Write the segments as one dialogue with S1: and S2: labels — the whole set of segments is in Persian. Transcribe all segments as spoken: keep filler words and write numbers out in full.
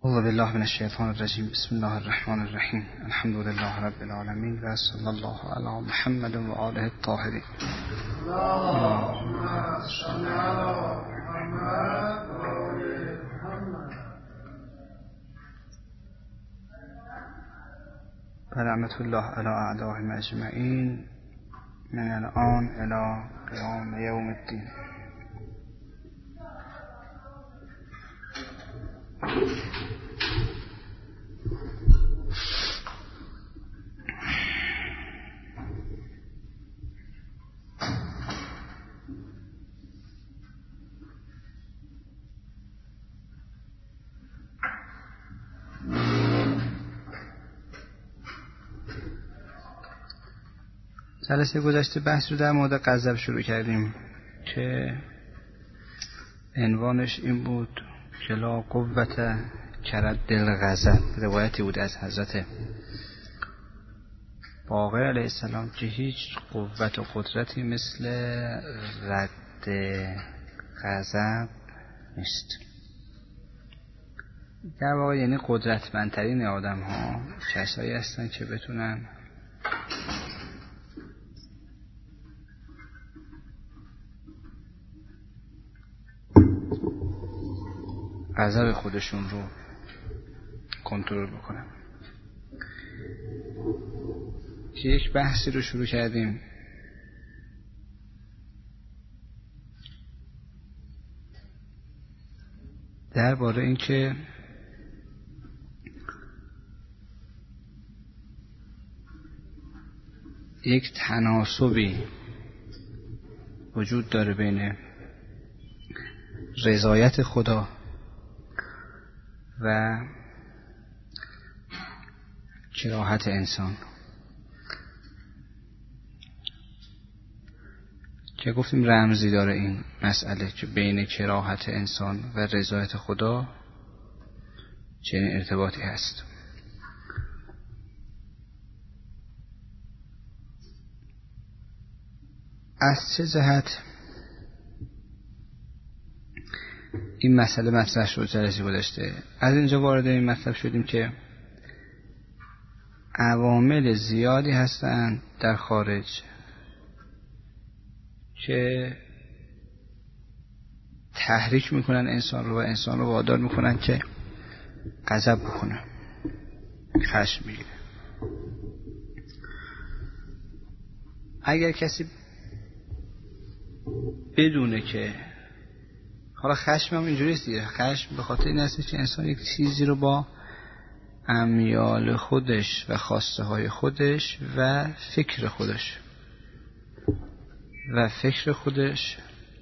S1: اعوذ بالله من الشیطان الرجیم. بسم الله الرحمن الرحیم. الحمد لله رب العالمین و صلی الله علی محمد و آله الطاهرین. اللهم صل علی محمد و آل محمد. رحمت الله علی اعدائهم اجمعین من الان الی قیام یوم الدین. جلسه گذشته بحث رو در مورد غضب شروع کردیم که عنوانش این بود که لا قوت کرد دل غضب. روایتی بود از حضرت باقر علیه السلام که هیچ قوت و قدرتی مثل رد غضب نیست. در واقع یعنی قدرتمندترین آدم ها کسایی هستن که بتونن غضب خودشون رو کنترل بکنن. که یک بحثی رو شروع کردیم درباره این که یک تناسبی وجود داره بین رضایت خدا و کراهت انسان، که گفتیم رمزی داره این مسئله که بین کراهت انسان و رضایت خدا چنین ارتباطی هست. از چه جهت این مسئله مطرح شد جلسه گذشته؟ از اینجا وارد این مطلب شدیم که عوامل زیادی هستند در خارج که تحریک میکنن انسان رو و انسان رو وادار میکنن که غضب بکنه، خشم بگیره. اگر کسی بدونه که حالا خشم هم اینجوری است دیگه، خشم به خاطر این است که انسان یک چیزی رو با امیال خودش و خواسته های خودش و فکر خودش و فکر خودش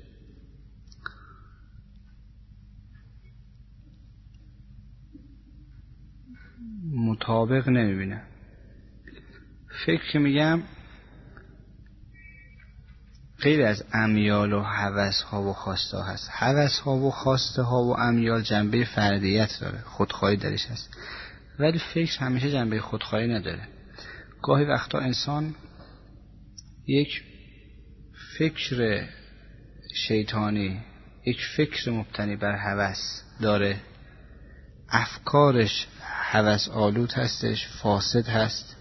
S1: مطابق نمیبینه. فکر که میگم غیر از امیال و هوس ها و خواسته ها هست. هوس ها و خواسته ها و امیال جنبه فردیت داره، خودخواهی درش هست، ولی فکر همیشه جنبه خودخواهی نداره. گاهی وقتا انسان یک فکر شیطانی، یک فکر مبتنی بر هوس داره، افکارش هوس آلود هستش، فاسد هست،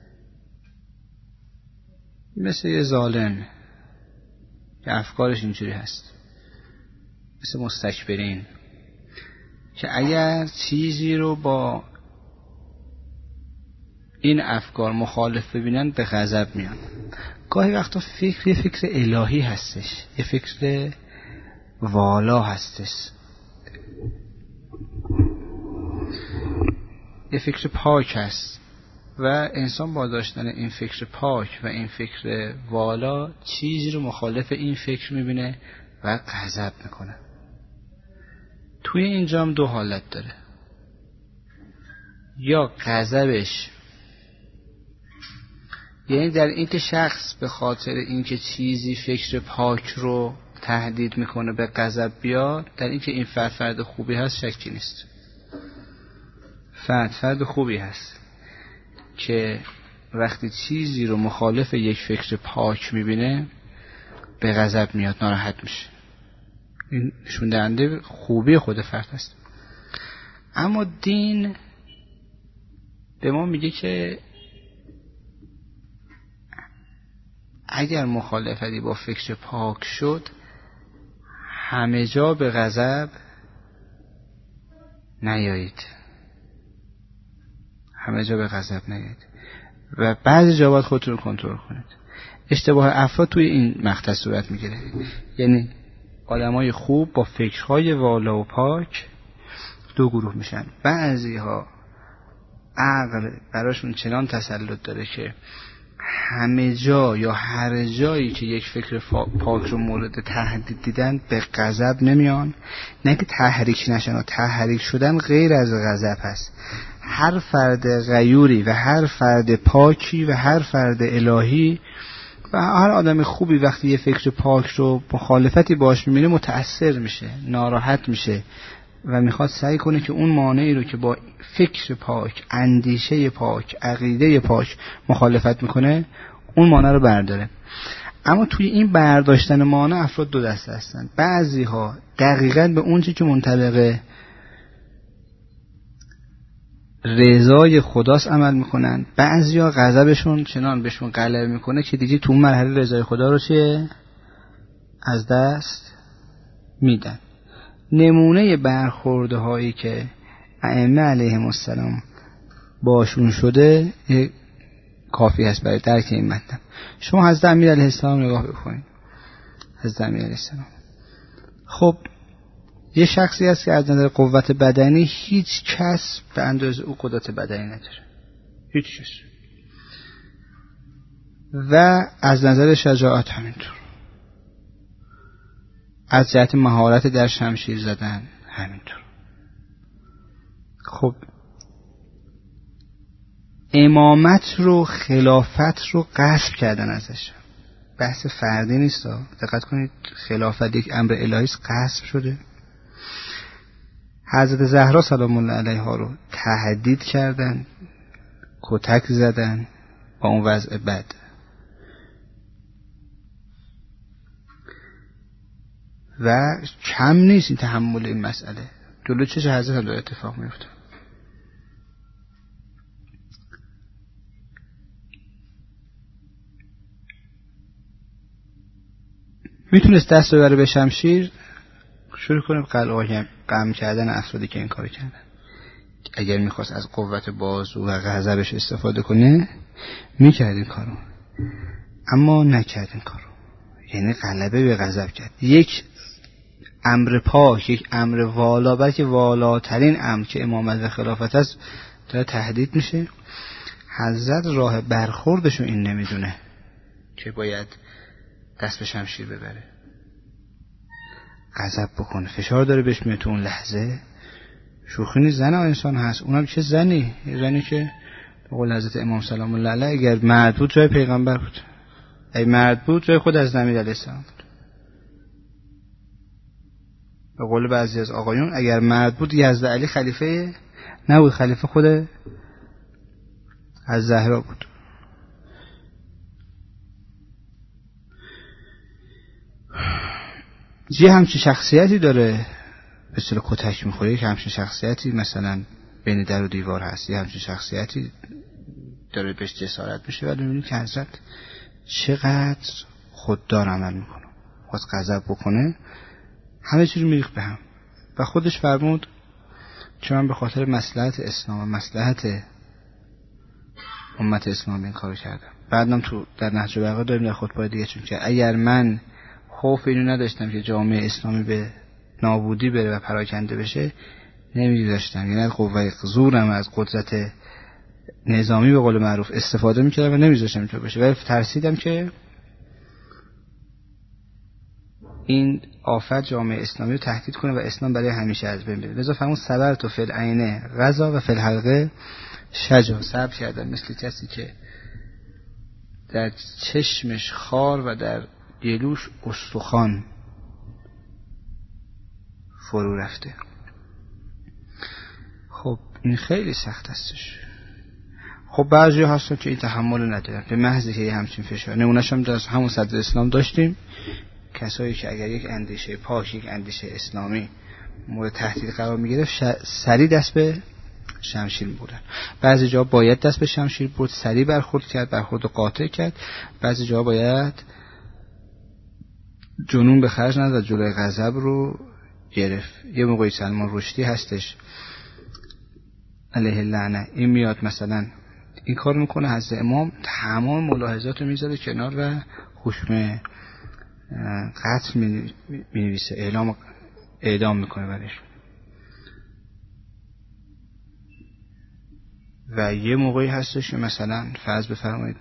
S1: مثل یه ظالم که افکارش اینجوری هست، مثل مستکبرین که اگر چیزی رو با این افکار مخالف ببینن به غضب میان. گاهی وقتا فکر یه فکر الهی هستش، یه فکر والا هستش، یه فکر پاک هست و انسان با داشتن این فکر پاک و این فکر والا چیزی رو مخالف این فکر میبینه و غضب میکنه. توی اینجا هم دو حالت داره، یا غضبش یعنی در اینکه شخص به خاطر اینکه چیزی فکر پاک رو تهدید میکنه به غضب بیاد، در اینکه این فرد فرد خوبی هست شکی نیست. فرد فرد خوبی هست که وقتی چیزی رو مخالف یک فکر پاک میبینه به غضب میاد، ناراحت میشه. این نشون دهنده خوبی خود فرد است. اما دین به ما میگه که اگر مخالفتی با فکر پاک شد همه جا به غضب نیایید، همه جا به غضب نیایید و بعضی جا باید خودتون رو کنترل کنید. اشتباه افراد توی این مقطع صورت میگیره، یعنی آدمای خوب با فکرهای والا و پاک دو گروه میشن. بعضی ها عقل براشون چنان تسلط داره که همه جا یا هر جایی که یک فکر پاک رو مورد تهدید دیدن به غضب نمیان، نه که تحریک نشن و تحریک شدن غیر از غضب هست. هر فرد غیوری و هر فرد پاکی و هر فرد الهی و هر آدم خوبی وقتی یه فکر پاک رو مخالفتی باش میبینه متأثر میشه، ناراحت میشه و میخواد سعی کنه که اون مانعی رو که با فکر پاک، اندیشه پاک، عقیده پاک مخالفت میکنه اون مانع رو برداره. اما توی این برداشتن مانع افراد دو دسته هستن. بعضی ها دقیقاً به اون چیزی که منطبق رضای خداست عمل میکنن، بعضی ها غضبشون چنان بهشون غلبه میکنه که دیگه تو مرحله رضای خدا رو چیه از دست میدن. نمونه برخورده هایی که ائمه علیهم السلام باشون شده کافی هست برای درک این مطلب. شما حضرت امیر علیه السلام نگاه بکنید. حضرت امیر علیه السلام خب یه شخصی هست که از نظر قوت بدنی هیچ کس به اندازه او قدرت بدنی نداره، هیچ کس، و از نظر شجاعت همینطور، از جهت مهارت در شمشیر زدن همینطور. خب امامت رو، خلافت رو غصب کردن ازش. بحث فردی نیست، دقت کنید، خلافت یک امر الهی است، غصب شده. حضرت زهرا سلام الله علیها رو تهدید کردن، کتک زدن با اون وضع بد. و کم نیست این تحمل این مسئله، جلو چش حضرت هم داره اتفاق میفته. میتونست دست ببره به شمشیر، شروع کنه قلعه قم کردن افرادی که این کار کردن. اگر میخواست از قوت بازو و غضبش استفاده کنه میکرد این کارو، اما نکرد این کارو، یعنی غلبه به غضب کرد. یک امر پاک، یک امر والا، بلکه والاترین امر که امامت و خلافت است داره تهدید میشه. حضرت راه برخوردشو این نمیدونه که باید دست به شمشیر ببره، غضب بکنه، فشار داره بهش میاد تو اون لحظه. شوخی نیست، زن انسان هست، اونم چه زنی، زنی که به قول حضرت امام سلام الله علیه اگر مرد بود جای پیغمبر بود، اگه مرد بود جای خود از امیر علیه السلام بود. به قول بعضی از آقایون اگر مرد بود یزد علی خلیفه نبود، خلیفه خود از زهرا بود. یه همچین شخصیتی داره به اصطلاح کتک میخوره، که همچین شخصیتی مثلا بین در و دیوار هست، یه همچین شخصیتی داره بهش جسارت میشه. ولی میبینید که حضرت چقدر خوددار عمل میکنه، خواست غضب بکنه همه چیز رو میریخت به هم و خودش فرمود چون من به خاطر مصلحت اسلام و مصلحت امت اسلام این کارو کردم. بعدم تو در نهج البلاغه داریم در خطبه دیگه، چون که اگر من خوف اینو نداشتم که جامعه اسلامی به نابودی بره و پراکنده بشه نمیذاشتم، یعنی از قوه زورم، از قدرت نظامی به قول معروف استفاده میکردم و نمیذاشتم اینطور بشه، ولی ترسیدم که این آفت جامعه اسلامی رو تهدید کنه و اسلام برای همیشه از بین بره. لذا فرمود صبرت فی العین غزا و فی الحلقه شجا، صبر کردم مثل کسی که در چشمش خار و در گلوش استخوان فرو رفته. خب این خیلی سخت هستش. خب بعضی هستن که این تحمل ندارن به محض که همچین فشار. نمونه‌اش هم در همون صدر اسلام داشتیم، کسایی که اگر یک اندیشه پاک، یک اندیشه اسلامی مورد تهدید قرار میگرفت سریع دست به شمشیر می‌بردن. بعضی جا باید دست به شمشیر برد، سریع برخورد کرد، برخورد قاطع کرد. بعضی جا باید جنون به خرج نداد و جلوی غضب رو گرفت. یه موقعی سلمان رشدی هستش علیه اللعنه، این میاد مثلا این کار میکنه، حضرت امام تمام ملاحظات رو میذاره کنار و حکم قتل مینویسه، اعلام اعدام میکنه برش. و یه موقعی هستش که مثلا فرض بفرمایید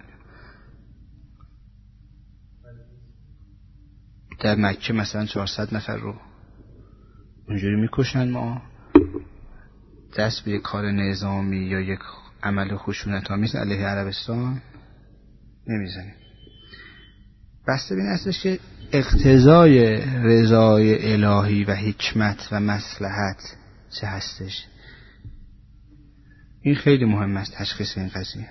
S1: در مکه مثلا چهارصد نفر رو اونجوری میکشن، ما دست به یک کار نظامی یا یک عمل خشونت‌آمیز علیه عربستان نمیزنیم. بسته به این هستش که اقتضای رضای الهی و حکمت و مصلحت چه هستش. این خیلی مهم است تشخیص این قضیه.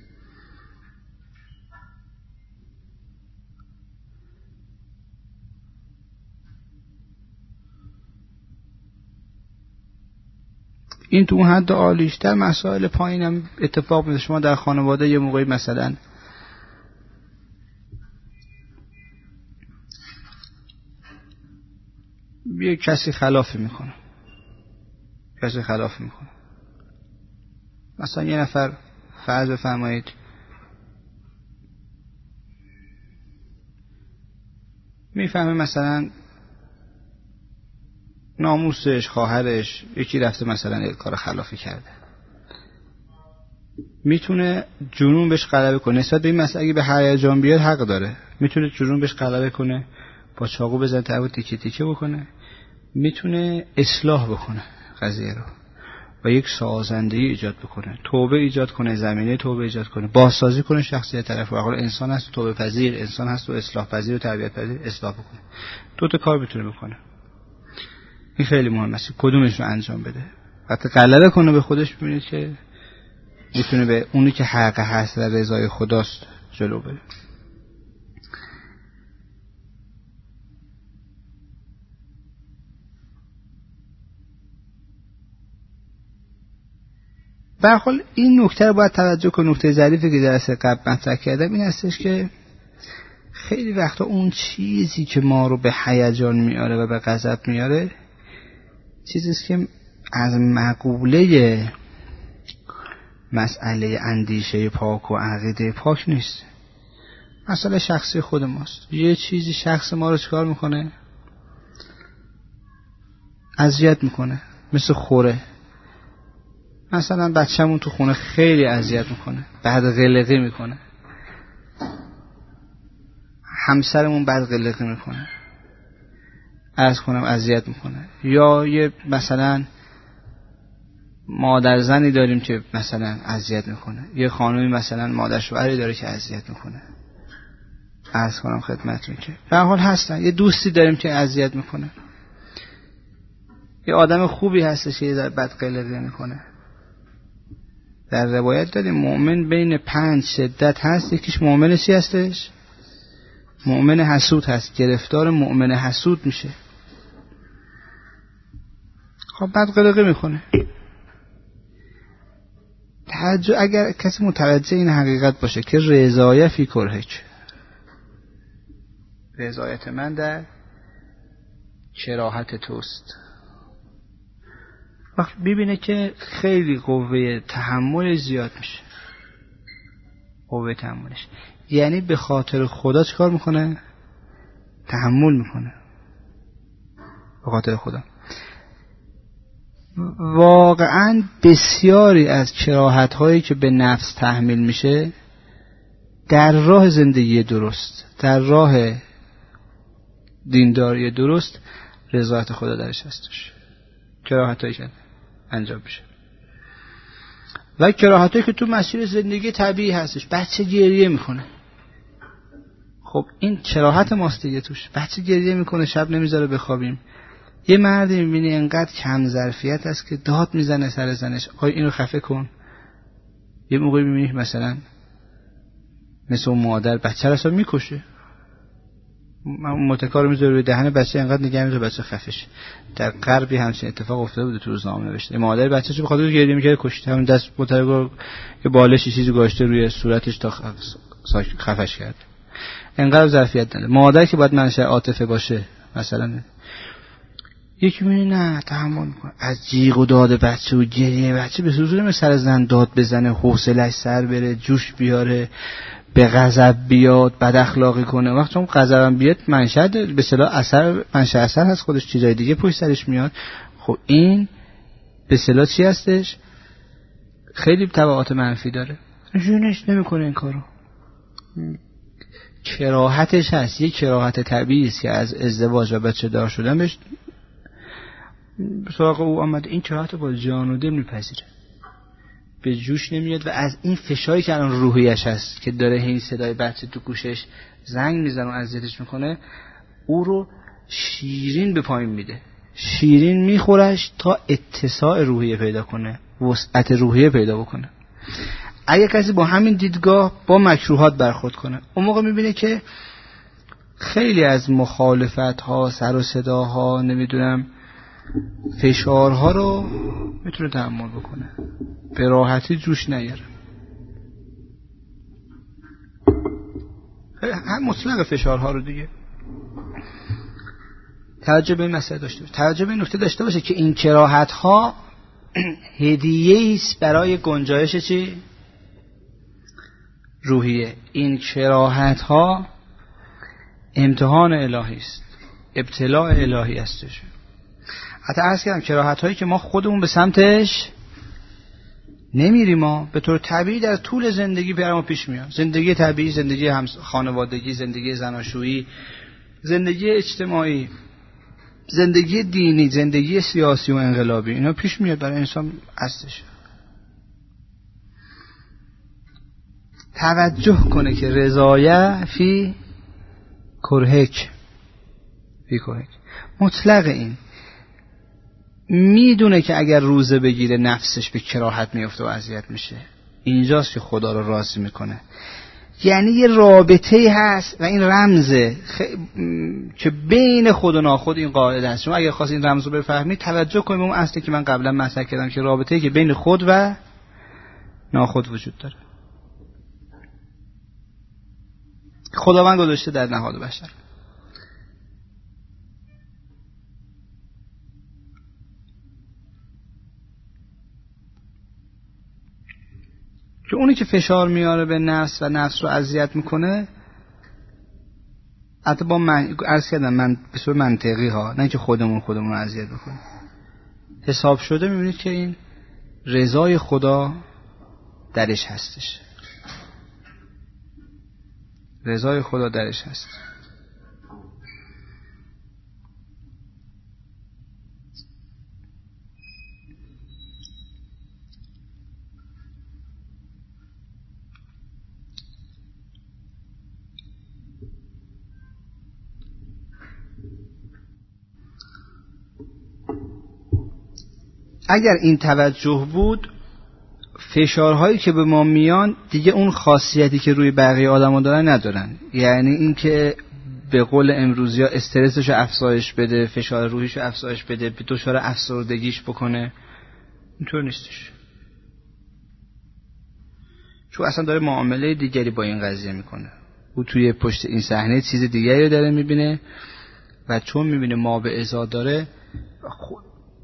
S1: این تو اون حد عالیش. در مسائل پایینم اتفاق میفته. شما در خانواده یه موقعی مثلا یه کسی خلافی میکنه، کسی خلافی میکنه مثلا یه نفر فرض بفرمایید میفهمه مثلا ناموسش، خواهرش، یکی رفته مثلا یک کار خلافی کرده، میتونه جنون بهش غلبه کنه. نسبت به این مسئله اگه به هیجان بیاد حق داره، میتونه جنون بهش غلبه کنه، با چاقو بزنه طرفو تیکه تیکه بکنه، میتونه اصلاح بکنه قضیه رو و یک سازندگی ایجاد بکنه، توبه ایجاد کنه، زمینه توبه ایجاد کنه، بازسازی کنه شخصیت طرف. واقعا انسان هست توبه پذیر، انسان هست و اصلاح پذیر و تربیت پذیر، اصلاح بکنه. دو تا کار میتونه بکنه. این خیلی مهمه است کدومش رو انجام بده. وقتی غلبه کنه به خودش، ببینید که میتونه به اونی که حق هست و رضای خداست جلو بره. به هر حال این نکته رو باید توجه کنید. نکته ظریفی که درس قبل مطرح کردم این هستش که خیلی وقتا اون چیزی که ما رو به هیجان میاره و به غضب میاره چیزی است که از مقوله مسئله اندیشه پاک و عقیده پاک نیست. مسئله شخصی خود ماست. یه چیزی شخص ما رو چکار میکنه؟ اذیت میکنه. مثل خوره. مثلا بچه‌مون تو خونه خیلی اذیت میکنه، بعد قلقی میکنه. همسرمون بعد قلقی میکنه، عرض کنم اذیت میکنه. یا یه مثلا مادر زنی داریم که مثلا اذیت میکنه، یه خانومی مثلا مادر شوهری داره که اذیت میکنه، عرض کنم خدمتتون که به هر حال هستن. یه دوستی داریم که اذیت میکنه، یه آدم خوبی هستش که یه ذره بد قلقی میکنه. در روایت داریم مؤمن بین پنج شدت هست. یکیش مؤمن چی هستش؟ مؤمن حسود هست. گرفتار مؤمن حسود میشه. خب بد قلقی میکنه. توجه، اگر کسی متوجه این حقیقت باشه که رضایت فی کرهک، رضایت من در کراهت توست، وقت ببینه که خیلی قوه تحمل زیاد میشه. قوه تحملش یعنی به خاطر خدا چیکار میکنه؟ تحمل میکنه به خاطر خدا. واقعا بسیاری از کراهت هایی که به نفس تحمیل میشه در راه زندگی درست، در راه دینداری درست، رضایت خدا درش هستش. کراهت هایی که انجام میشه و کراهت هایی که تو مسیر زندگی طبیعی هستش. بچه گریه میکنه، خب این کراهت ماست دیگه توش. بچه گریه میکنه، شب نمیذاره بخوابیم. یه مردی میبینی انقدر کم ظرفیت است که داد میزنه سر زنش، آی اینو خفه کن. یه موقعی میبینی مثلا مثل اون مادر بچه رسا میکشه، متکا رو میذاره روی دهن بچه، انقدر نگه می‌داره بچه خفش. در غربی همچین اتفاق افتاده بوده، تو روزنامه نوشته. مادر بچه‌شو به خاطر گریه می‌کرد کشته، همون دست متکا که بالشی چیزی گذاشته روی صورتش تا خفش کرد. انقدر ظرفیت نداره. مادر که باید منشأ عاطفه باشه، مثلا یکی میونه نه تحمل میکنه، از جیغ و داد بچه و گریه بچه به صورت سر زن داد بزنه، حوصله‌اش سر بره، جوش بیاره، به غضب بیاد، بد اخلاقی کنه. وقتی اون غضبم بیاد منشأ به اصطلاح اثر، منشأ اثر هست، خودش چیزای دیگه پشت سرش میاد. خب این به اصطلاح چی هستش؟ خیلی تبعات منفی داره. جونش نمیکنه این کارو. کراهتش هست، یه کراهت طبیعی است که از ازدواج و بچه دار شدن بهش سراغ او آمده. این کراهت با جان و دل میپذیره، به جوش نمیاد و از این فشاری که الان روحیش هست که داره این صدای بچه تو گوشش زنگ میزنه و اذیتش میکنه، او رو شیرین به پایین میده، شیرین میخورش تا اتساع روحیه پیدا کنه، وسعت روحیه پیدا بکنه. اگه کسی با همین دیدگاه با مکروهات برخورد کنه، اون موقع میبینه که خیلی از مخالفت ها، سر و صداها، نمیدونم فشارها رو میتونه تحمل بکنه، به راحتی جوش نیاره. هم مطلق فشارها رو دیگه توجه به این مسئله داشته باشه، توجه به این نکته داشته باشه که این کراهت ها هدیه است برای گنجایش چی؟ روحیه. این کراهت ها امتحان الهی است، ابتلاء الهی استش. حتی عرض کردم کراهت هایی که ما خودمون به سمتش نمیریم، ما به طور طبیعی در طول زندگی برام پیش میاد. زندگی طبیعی، زندگی هم خانوادگی، زندگی زناشویی، زندگی اجتماعی، زندگی دینی، زندگی سیاسی و انقلابی، اینا پیش میاد برای انسان هستش. توجه کنه که رضایه فی کرهک، فی کرهک مطلق. این میدونه که اگر روزه بگیره نفسش به کراهت میفته و اذیت میشه. اینجاست که خدا رو راضی میکنه. یعنی یه رابطه هست و این رمزه خ... که بین خود و ناخود این قاعده هست. شما اگر خواست این رمز رو بفهمید توجه کنید به اون اصلی که من قبلا مطرح کردم که رابطه‌ای که بین خود و ناخود وجود داره. خداوند گذاشته در نهاد بشر. که اونی که فشار میاره به نفس و نفس رو اذیت میکنه، حتی با من عرض کردم من به صورت منطقی ها، نه که خودمون خودمون رو اذیت بکنیم، حساب شده میبینید که این رضای خدا درش هستش، رضای خدا درش هست. اگر این توجه بود، فشارهایی که به ما میان دیگه اون خاصیتی که روی بقیه آدما دارن ندارن. یعنی این که به قول امروزی ها استرسشو افزایش بده، فشار روحیشو افزایش بده، به دچار افسردگیش بکنه، اینطور نیستش. چون اصلا داره معامله دیگری با این قضیه میکنه. او توی پشت این صحنه چیز دیگری رو داره میبینه و چون میبینه ما به ازا داره خود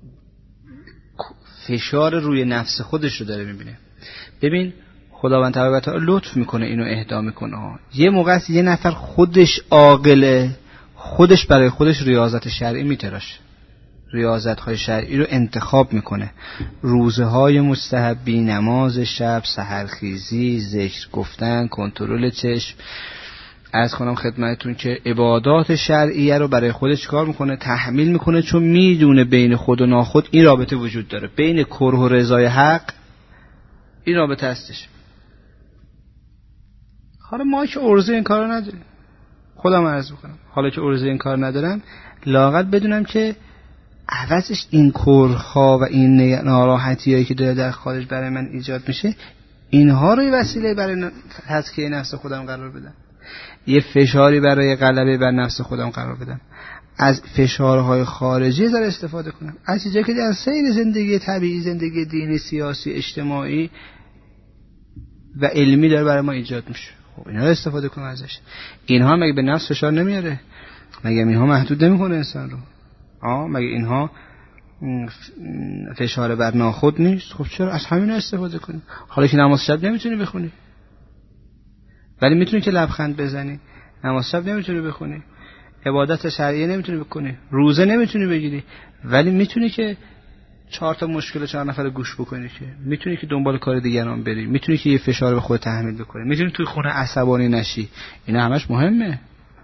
S1: فشار روی نفس خودش رو داره میبینه. ببین خداوند تبارک و تعالی لطف میکنه، اینو اهدا میکنه ها. یه موقع است یه نفر خودش عاقله، خودش برای خودش ریاضت شرعی میتراشه، ریاضت های شرعی رو انتخاب میکنه، روزه های مستحبی، نماز شب، سحرخیزی، ذکر گفتن، کنترل چشم. عرض کنم خدمتتون که عبادات شرعیه رو برای خودش کار میکنه، تحمیل میکنه، چون میدونه بین خود و ناخود این رابطه وجود داره، بین کره و رضای حق این رابطه هستش. حالا ما که عرضه این کار نداریم، خودم عرض میکنم حالا که عرضه این کار ندارم، لااقل بدونم که عوضش این کرها و این ناراحتی هایی که داره در خارج برای من ایجاد میشه، اینها رو وسیله برای تزکیه نفس خودم قرار بدم. یه فشاری برای غلبه بر نفس خودم قرار بدم، از فشارهای خارجی ذره استفاده کنم، از چیزایی که در سیر زندگی طبیعی، زندگی دینی، سیاسی، اجتماعی و علمی داره برای ما ایجاد میشه. خب اینا رو استفاده کنم ازش. اینها مگه به نفس فشار نمیاره؟ مگه اینها محدود نمیکنه انسان رو؟ آه مگه اینها فشار بر ناخود نیست؟ خب چرا از همینا استفاده کنی؟ حالا که نماز شب نمیتونی بخونی ولی میتونی که لبخند بزنی، نماز شب نمیتونی بخونی، عبادت شرعیه نمیتونی بکنی، روزه نمیتونی بگیری، ولی میتونی که چهار تا مشکل چهار نفر گوش بکنی، که میتونی که دنبال کار دیگران بری، میتونی که یه فشار به خود تحمیل بکنی، میتونی توی خونه عصبانی نشی. اینا همش مهمه.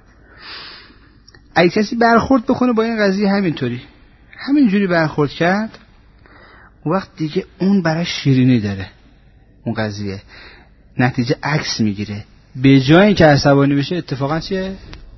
S1: اگه کسی برخورد بکنه با این قضیه همینطوری، همینجوری برخورد کرد، اون وقت دیگه اون برای شیرینی داره، اون قضیه نتیجه عکس میگیره. به جای اینکه عصبانی بشه اتفاقا چیه؟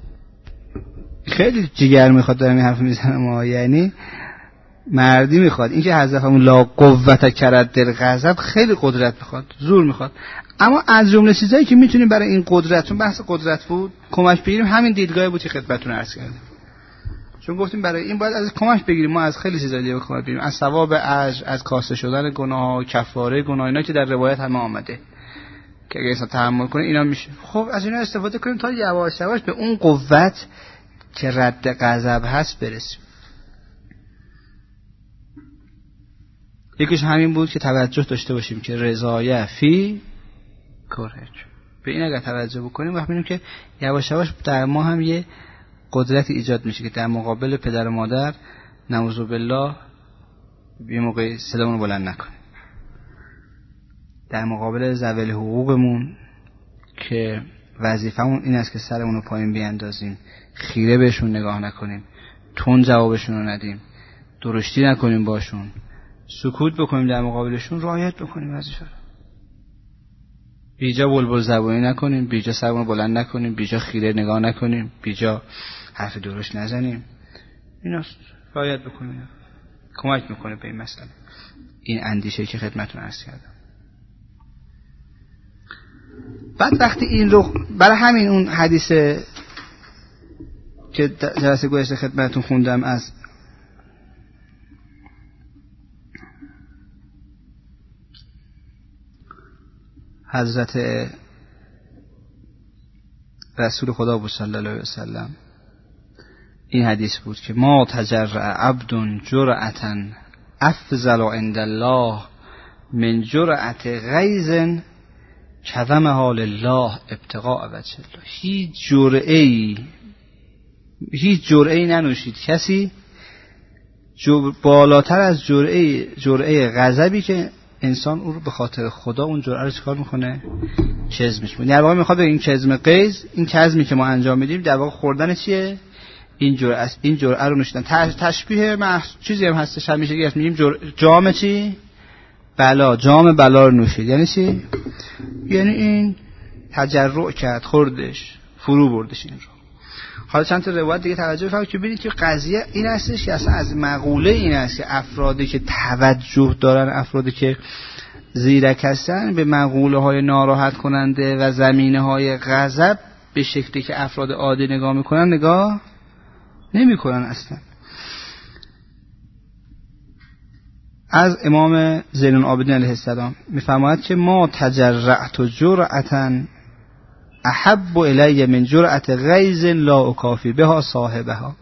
S1: خیلی جگر میخواد دارم این حرف میزنم ها. یعنی مردی میخواد. این که حذفمون لا قوت کرد دل غضب خیلی قدرت میخواد، زور میخواد. اما از جمله چیزایی که میتونیم برای این قدرتون، بحث قدرت بود، کمک بگیریم، همین دیدگاهی بود که خدمتتون عرض کردم. چون گفتیم برای این باید از کمک بگیریم. ما از خیلی چیزا دیگه کمک بگیریم، از ثواب اجر، از کاسته شدن گناه، کفاره گناه، اینا که در روایت همه آمده که اگه انسان تحمل کنه اینا میشه. خب از اینا استفاده کنیم تا یواش یواش به اون قوت که رد غضب هست برسیم. یکیش همین بود که توجه داشته باشیم که رضایت فی کرج. به این اگر توجه بکنیم وقت می‌بینیم که یواش یواش در ما هم یه قدرت ایجاد میشه که در مقابل پدر و مادر نعوذ بالله یه موقع صدامون بلند نکنیم، در مقابل ذوی حقوقمون که وظیفمون این است که سرمون رو پایین بیاندازیم، خیره بهشون نگاه نکنیم، تون جوابشون رو ندیم، درشتی نکنیم باشون، سکوت بکنیم در مقابلشون، رعایت بکنیم وظیفه رو. بیجا بلبل زبانی نکنیم، بیجا سرمون بلند نکنیم، بیجا خیره نگاه نکنیم، بیجا حرف درشت نزنیم. ایناست، رعایت بکنیم. کمک میکنه به این مسئله. این اندیشه که خدمتتون عرض کردم. بعد وقتی این رو برای همین اون حدیث که جلسه گذشته خدمتتون خوندم از حضرت رسول خدا بود صلی الله علیه وسلم، این حدیث بود که ما تجرع عبد جرعتا افضل عند الله من جرعت غیظ کظمها لله ابتغاء وجه الله. هیچ جرعه‌ای هیچ جرعه‌ای ننوشید کسی بالاتر از جرعه جرعه غضبی که انسان او رو به خاطر خدا اون جرعه رو چیکار میکنه؟ چزمش میکنه. در واقع میخواد به این چزم غیظ، این چزمی که ما انجام میدیم در واقع خوردن چیه؟ این جرعه است. این جرعه رو نوشیدن. تشبیه محض چیزی هم هستش، همیشه که میگیم جر... جام چی؟ بلا، جام بلا رو نوشید. یعنی چی؟ یعنی این تجرع کرد، خوردش، فرو بردش این رو. حالا چند تا روایت دیگه توجه بفرمایید که ببینید که قضیه این هستش که اصلا از مقوله این است که افرادی که توجه دارن، افرادی که زیرک هستن، به مقوله های ناراحت کننده و زمینه های غضب به شکلی که افراد عادی نگاه میکنن نگاه نمی کنن اصلا. از امام زین العابدین علیه السلام میفرماید که ما تجرعت جرعتا احب الی من جرعت غیظ لا اکافی بها صاحبها.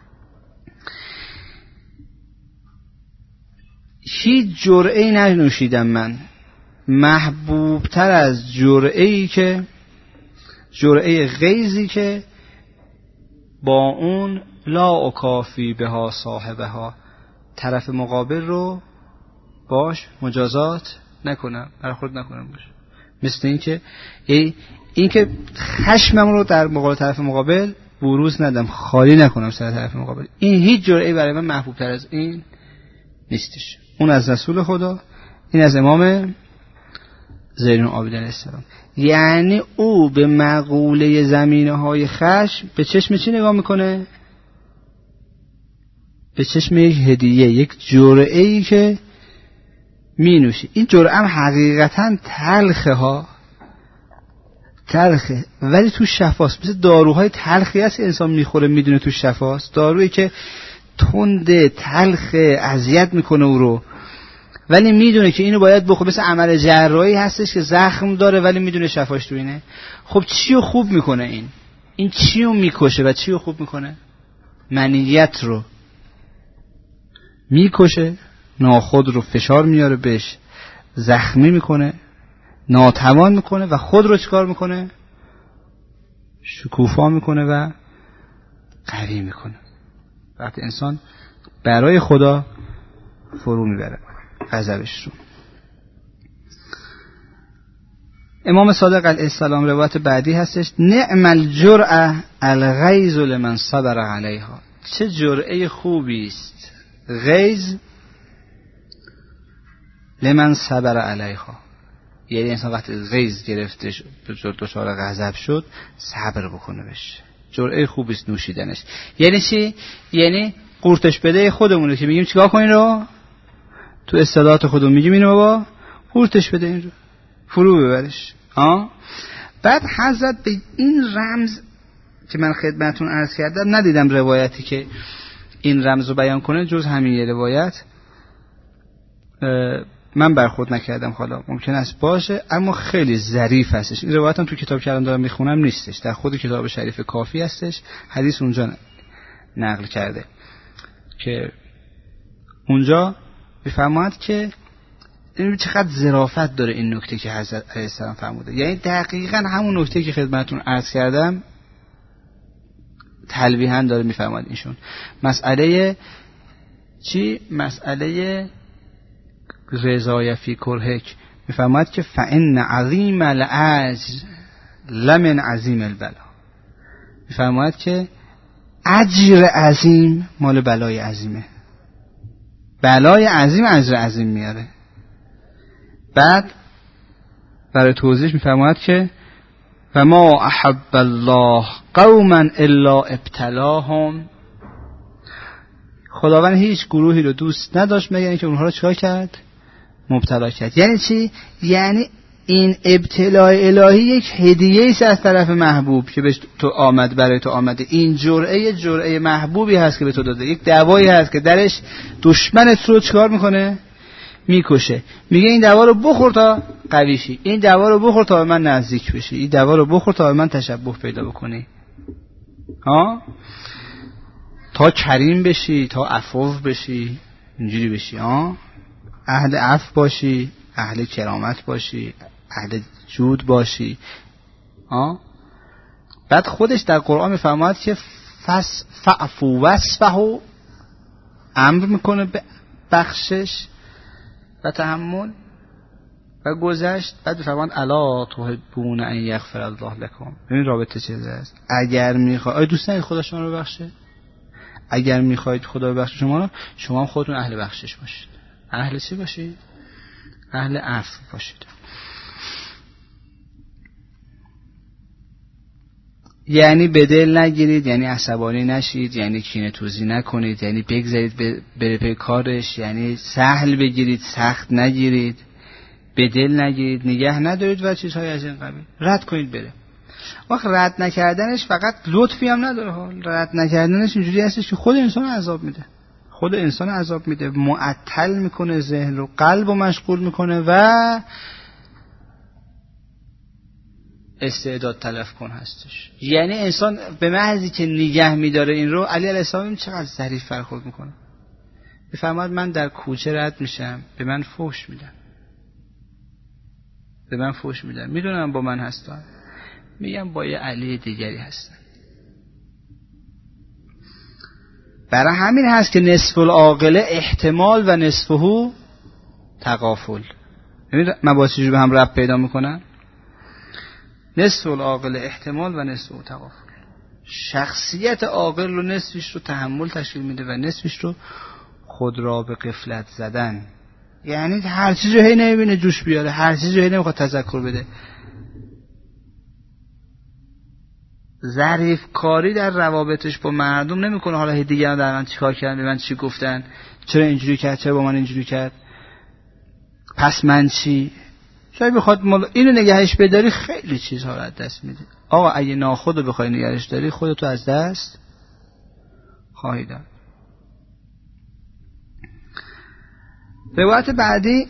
S1: هیچ جرعه‌ای ننوشیدم من محبوب تر از جرعه‌ای که جرعه غیظی که با اون لا اکافی بها صاحبها، طرف مقابل رو باش مجازات نکنم، برخورد نکنم باش. مثل این که ای این که خشمم رو در مقابل طرف مقابل بروز ندم، خالی نکنم سر طرف مقابل. این هیچ جرعه‌ای برای من محبوب تر از این نیستش. اون از رسول خدا، این از امام زین العابدین علیه السلام. یعنی او به مقوله زمینه های خشم به چشم چی نگاه میکنه؟ به چشم یک هدیه، یک جرعه‌ای که می نوشی. این جرعه هم حقیقتا تلخه ها، تلخه ولی تو شفاست. مثل داروهای تلخی هست انسان میخوره میدونه تو شفاست، دارویی که تنده تلخه اذیت میکنه او رو ولی میدونه که اینو باید بخوره. مثل عمل جراحی هستش که زخم داره ولی میدونه شفاش تو اینه. خب چی رو خوب میکنه؟ این این چی رو میکشه و چی رو خوب میکنه؟ منیت رو میکشه، ناخود رو فشار میاره بهش، زخمی میکنه، ناتوان میکنه و خود رو چیکار میکنه؟ شکوفا میکنه و قوی میکنه. وقتی انسان برای خدا فرو میبره غضبش رو. امام صادق علیه السلام روایت بعدی هستش: نعم الجرأه الغیظ لمن صبر علیها. چه جرعه خوبی است غیظ لمن صبر علیها. یعنی انسان وقتی غیظ گرفته شد دچار غضب شد صبر بکنه بشه. جرعه خوبی است نوشیدنش. یعنی چی؟ یعنی قورتش بده خودمونه که میگیم چیکار کنین رو تو استعداد خودمون میگیم اینو بابا قورتش بده این رو فرو ببرش. ها بعد حضرت به این رمز که من خدمتون عرض کردم ندیدم روایتی که این رمز رو بیان کنه جز همین یه روایت من برخورد نکردم. حالا ممکن است باشه اما خیلی ظریف هستش. این روایت هم تو کتاب که الان دارم میخونم نیستش، در خود کتاب شریف کافی هستش، حدیث اونجا نقل کرده که اونجا بفرماید که این چقدر ظرافت داره این نکته که حضرت علیه السلام فرموده. یعنی دقیقاً همون نکته که خدمتتون عرض کردم تلویحاً داره میفرماید ایشون. مسئله چی؟ مسئله رضای فی کرهک میفرماید که فإن عظیم الاجر لمن عظیم البلا. میفرماید که اجر عظیم مال بلای عظیمه، بلای عظیم اجر عظیم میاره. بعد برای توضیح میفرماید که و ما احب الله قوما الا ابتلاهم. خداوند هیچ گروهی رو دوست نداشت مگر اینکه اونها رو چیکار کرد؟ مبتلا کرد. یعنی چی؟ یعنی این ابتلاء الهی یک هدیه است از طرف محبوب که به تو آمد، برای تو آمده. این جرعه جرعه محبوبی هست که به تو داده، یک دوایی هست که درش دشمنت رو چیکار میکنه؟ میکشه. میگه این دوا رو بخور تا قوی شی، این دوا رو بخور تا به من نزدیک بشی، این دوا رو بخور تا به من تشبه پیدا بکنی، ها، تا کریم بشی، تا عفو بشی، اینجوری بشی، ها، اهل عفو باشی، اهل کرامت باشی، اهل جود باشی، ها. بعد خودش در قرآن میفرماید که فس فعفو وصفحو، امر میکنه به بخشش و تحمل و گذشت. بعد میفرماید الا تحبون ان یغفر الله لکم. این رابطه چیزه است. اگر میخواید، آیا دوست ندارید خدا شما رو ببخشه؟ اگر میخواید خدا ببخشه شما رو، شما هم خودتون اهل بخشش باشید. اهل چی باشید؟ اهل عفو باشید. یعنی به دل نگیرید، یعنی عصبانی نشید، یعنی کینه توزی نکنید، یعنی بگذارید بره پی کارش، یعنی سهل بگیرید سخت نگیرید، به دل نگیرید، نگه ندارید و چیزهای از این قبیل. رد کنید بره. وقت رد نکردنش فقط لطفی هم نداره. حال رد نکردنش اینجوری هستش که خود انسان عذاب میده، خود انسان عذاب میده، معطل میکنه ذهن رو، قلب رو مشغول میکنه و استعداد تلف کن هستش. یعنی انسان به محضی که نگه میداره این رو، علی علیه السلام چقدر ظریف برخورد میکنه. بفرماد من در کوچه رد میشم، به من فحش میدن، به من فحش میدن، میدونم با من هستن، میگم با یه علی دیگری هستن. برای همین هست که نصف العاقله احتمال و نصفه تغافل. ببین مباحث جو به هم ربط پیدا میکنن. نصف العاقله احتمال و نصفه تغافل. شخصیت عاقل رو نصفش رو تحمل تشکیل میده و نصفش رو خود را به غفلت زدن. یعنی هر چیز رو هی نمیبینه جوش بیاره، هر چیز رو هی نمیخواد تذکر بده. ظریف کاری در روابطش با مردم نمیکنه. حالا هی دیگران در من چیکار کردن، به من چی گفتن، چرا اینجوری کرد، چرا با من اینجوری کرد، پس من چی، شاید بخواد مال... اینو نگهش بداری خیلی چیزها رو از دست میدی. آقا اگه ناخودو بخوای نگهش داری خودتو از دست خواهی داد. روایت بعدی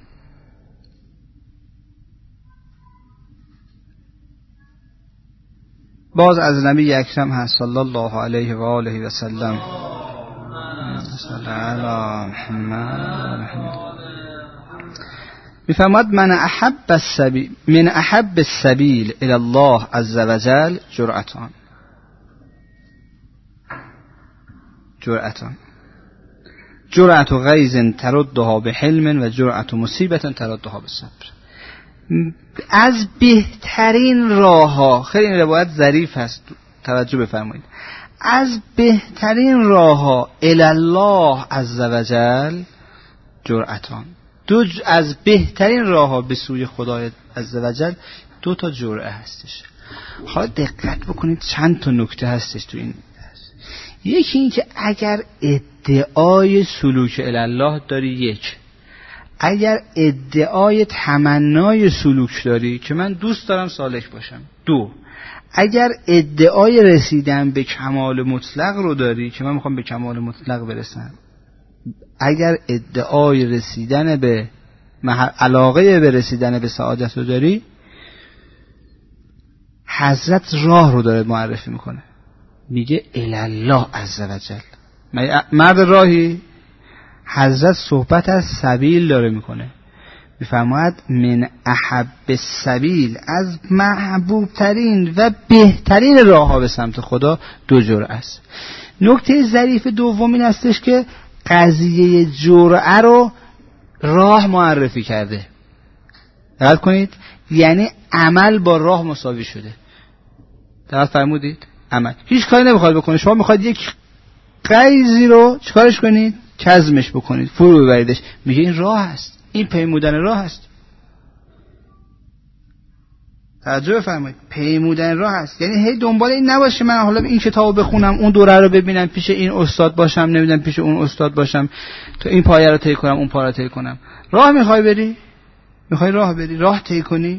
S1: باز از نبی اکرم هست صلی الله علیه و آله و سلم. صلی علی محمد. میفرماد من احب السبیل من احب السبیل الی الله عز وجل جرأتان جرأتان جرأت غیظ تردها بحلم و جرأت مصیبت تردها بصبر. از بهترین راه ها، خیلی این روایت ظریف هست توجه بفرمایید، از بهترین راه ها الی الله عز وجل جرأتان، دو ج... از بهترین راه ها به سوی خدای عز وجل دو تا جرعه هستش. حالا دقت بکنید چند تا نکته هستش تو این درس. یکی این که اگر ادعای سلوک الی الله داری، یک، اگر ادعای تمنای سلوک داری که من دوست دارم سالک باشم، دو، اگر ادعای رسیدن به کمال مطلق رو داری که من میخوام به کمال مطلق برسم، اگر ادعای رسیدن به علاقه به رسیدن به سعادت رو داری، حضرت راه رو داره معرفی میکنه، میگه الی الله عز وجل. مرد راهی، حضرت صحبت از سبیل داره میکنه، میفرماید من احب السبیل، از محبوب ترین و بهترین راه ها به سمت خدا دو جرعه است. نکته ظریف دوم این هستش که قضیه جرعه رو راه معرفی کرده. دقت کنید، یعنی عمل با راه مساوی شده. دقت فرمودید؟ عمل هیچ کاری نمیخواد بکنه، شما میخواد یک قیزی رو چیکارش کنید؟ کظمش بکنید، فرو ببریدش، میگه این راه است، این پیمودن راه است. توجه بفرمایید، پیمودن راه است، یعنی هی دنبال این نباشه من حالا این کتابو بخونم، اون دوره رو ببینم، پیش این استاد باشم، نمیدونم پیش اون استاد باشم، تو این پایه رو طی کنم، اون پایه رو طی کنم. راه میخوای بری؟ میخوای راه بری، راه طی کنی؟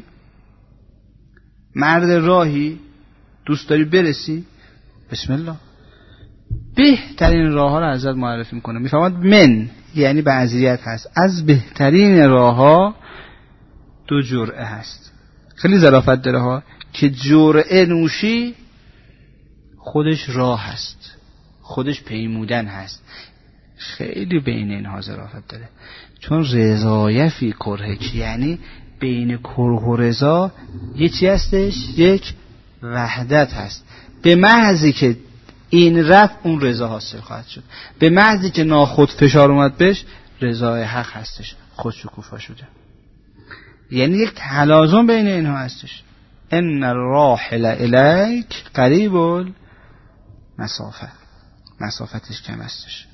S1: مرد راهی، دوست داری برسی؟ بسم الله. بهترین راه ها رو حضرت معرفی میکنه، میفهمد من یعنی بعضیت هست، از بهترین راه ها دو جرعه هست. خیلی ظرافت داره ها که جرعه نوشی خودش راه هست، خودش پیمودن هست. خیلی بین اینها ظرافت داره، چون رضایت فی کرهک، یعنی بین کره و رضا یه چی هستش؟ یک وحدت هست. به محضی که این رفت اون رضا حاصل خواهد شد، به محضی که ناخود فشار اومد بهش رضای حق هستش، خود شکوفا شده. یعنی یک تلازم بین اینها هستش. ان الراحل الیک قریب المسافه، مسافتش کم هستش،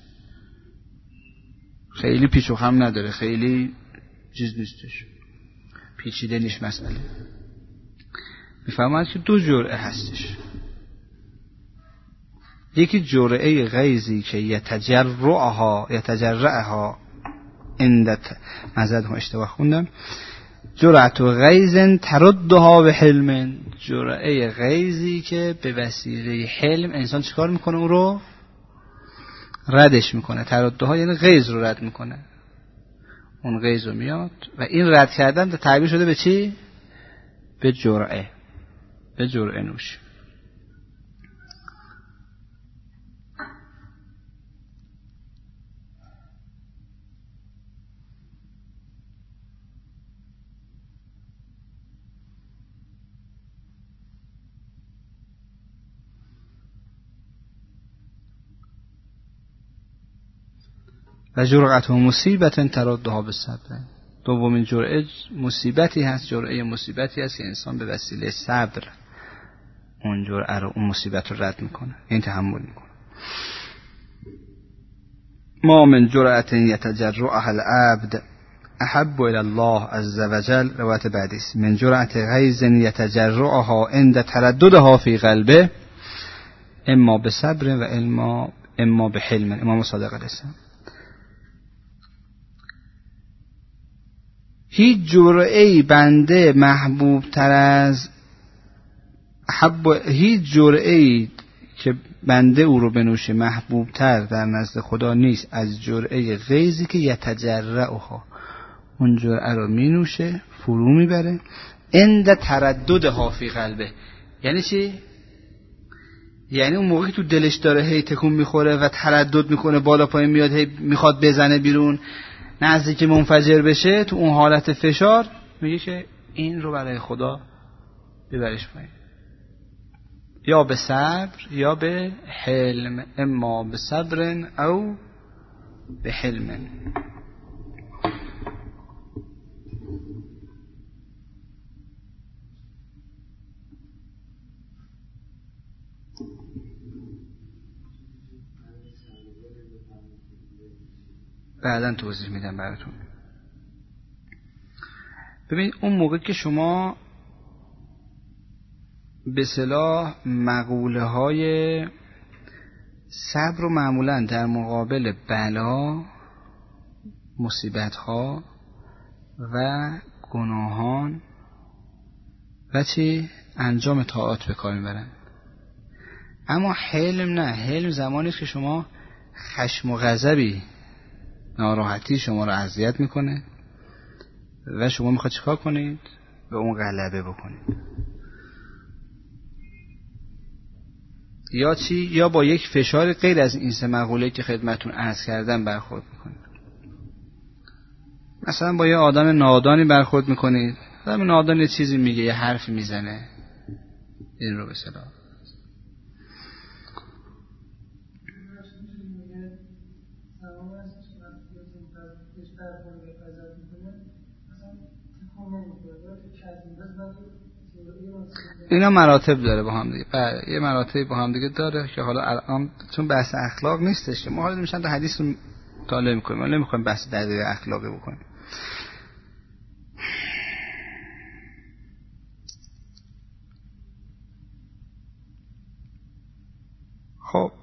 S1: خیلی پیچ و خم نداره، خیلی چیز نیستش، پیچیده نیست مسئله. میفهمند که دو جرعه هستش، یکی جرعه غیظی که یتجرعها یتجرعها اندت مزدهم اشتباه خوندم، جرعت غیظ تردها به حلم، جرعه غیظی که به وسیله حلم انسان چیکار میکنه؟ اون رو ردش میکنه. تردها یعنی غیظ رو رد میکنه، اون غیظ رو میاد و این رد کردن تعبیر شده به چی؟ به جرعه، به جرعه نوش. و جرعت و مصیبت تردها به صبر، دومین جرعه مصیبتی هست، جرعه مصیبتی هست که انسان به وسیله صبر اون جرعه رو، اون مصیبت رو رد میکنه، این تحمل میکنه. ما من جرعت یتجرعها العبد احب الى الله عز وجل. روایت بعدی است من جرعت غیظ یتجرعها عند ترددها فی قلبه اما به صبر و اما اما به حلم. امام صادق علیه السلام. هیچ جرعه‌ای بنده محبوب تر از حب هیچ جرعه‌ای که بنده او رو بنوشه محبوب تر در نزد خدا نیست از جرعه غیظی که یتجرعها، اون جرعه رو می نوشه، فرو میبره، عند ترددها فی قلبه. یعنی چی؟ یعنی اون موقعی تو دلش داره هی تکون میخوره و تردد میکنه، بالا پایین میاد، هی میخواد بزنه بیرون، نزدیک منفجر بشه، تو اون حالت فشار میگه که این رو برای خدا ببرش پایین، یا به صبر یا به حلم، اما به صبر او به حلم. بعداً توضیح میدم براتون. ببین اون موقع که شما به اصطلاح مقوله های صبر و معمولاً در مقابل بلا، مصیبت ها و گناهان و چی انجام طاعات به کار میبرن. اما حلم نه، حلم زمانی که شما خشم و غضبی، ناراحتی شما رو اذیت میکنه و شما میخواد چیکار کنید؟ به اون غلبه بکنید. یا چی؟ یا با یک فشار غیر از این سه مقوله که خدمتون عرض کردم برخورد میکنید. مثلا با یه آدم نادانی برخورد میکنید، آدم نادان یه چیزی میگه، یه حرفی میزنه، این رو به اصطلاح اینا مراتب داره با هم دیگه. بله یه مراتب با هم دیگه داره که حالا الان چون بحث اخلاق نیستش که ما حالا میشن تا حدیث رو مطالعه میکنیم، ما نمیخوایم بحث دقیق اخلاقی بکنیم. خب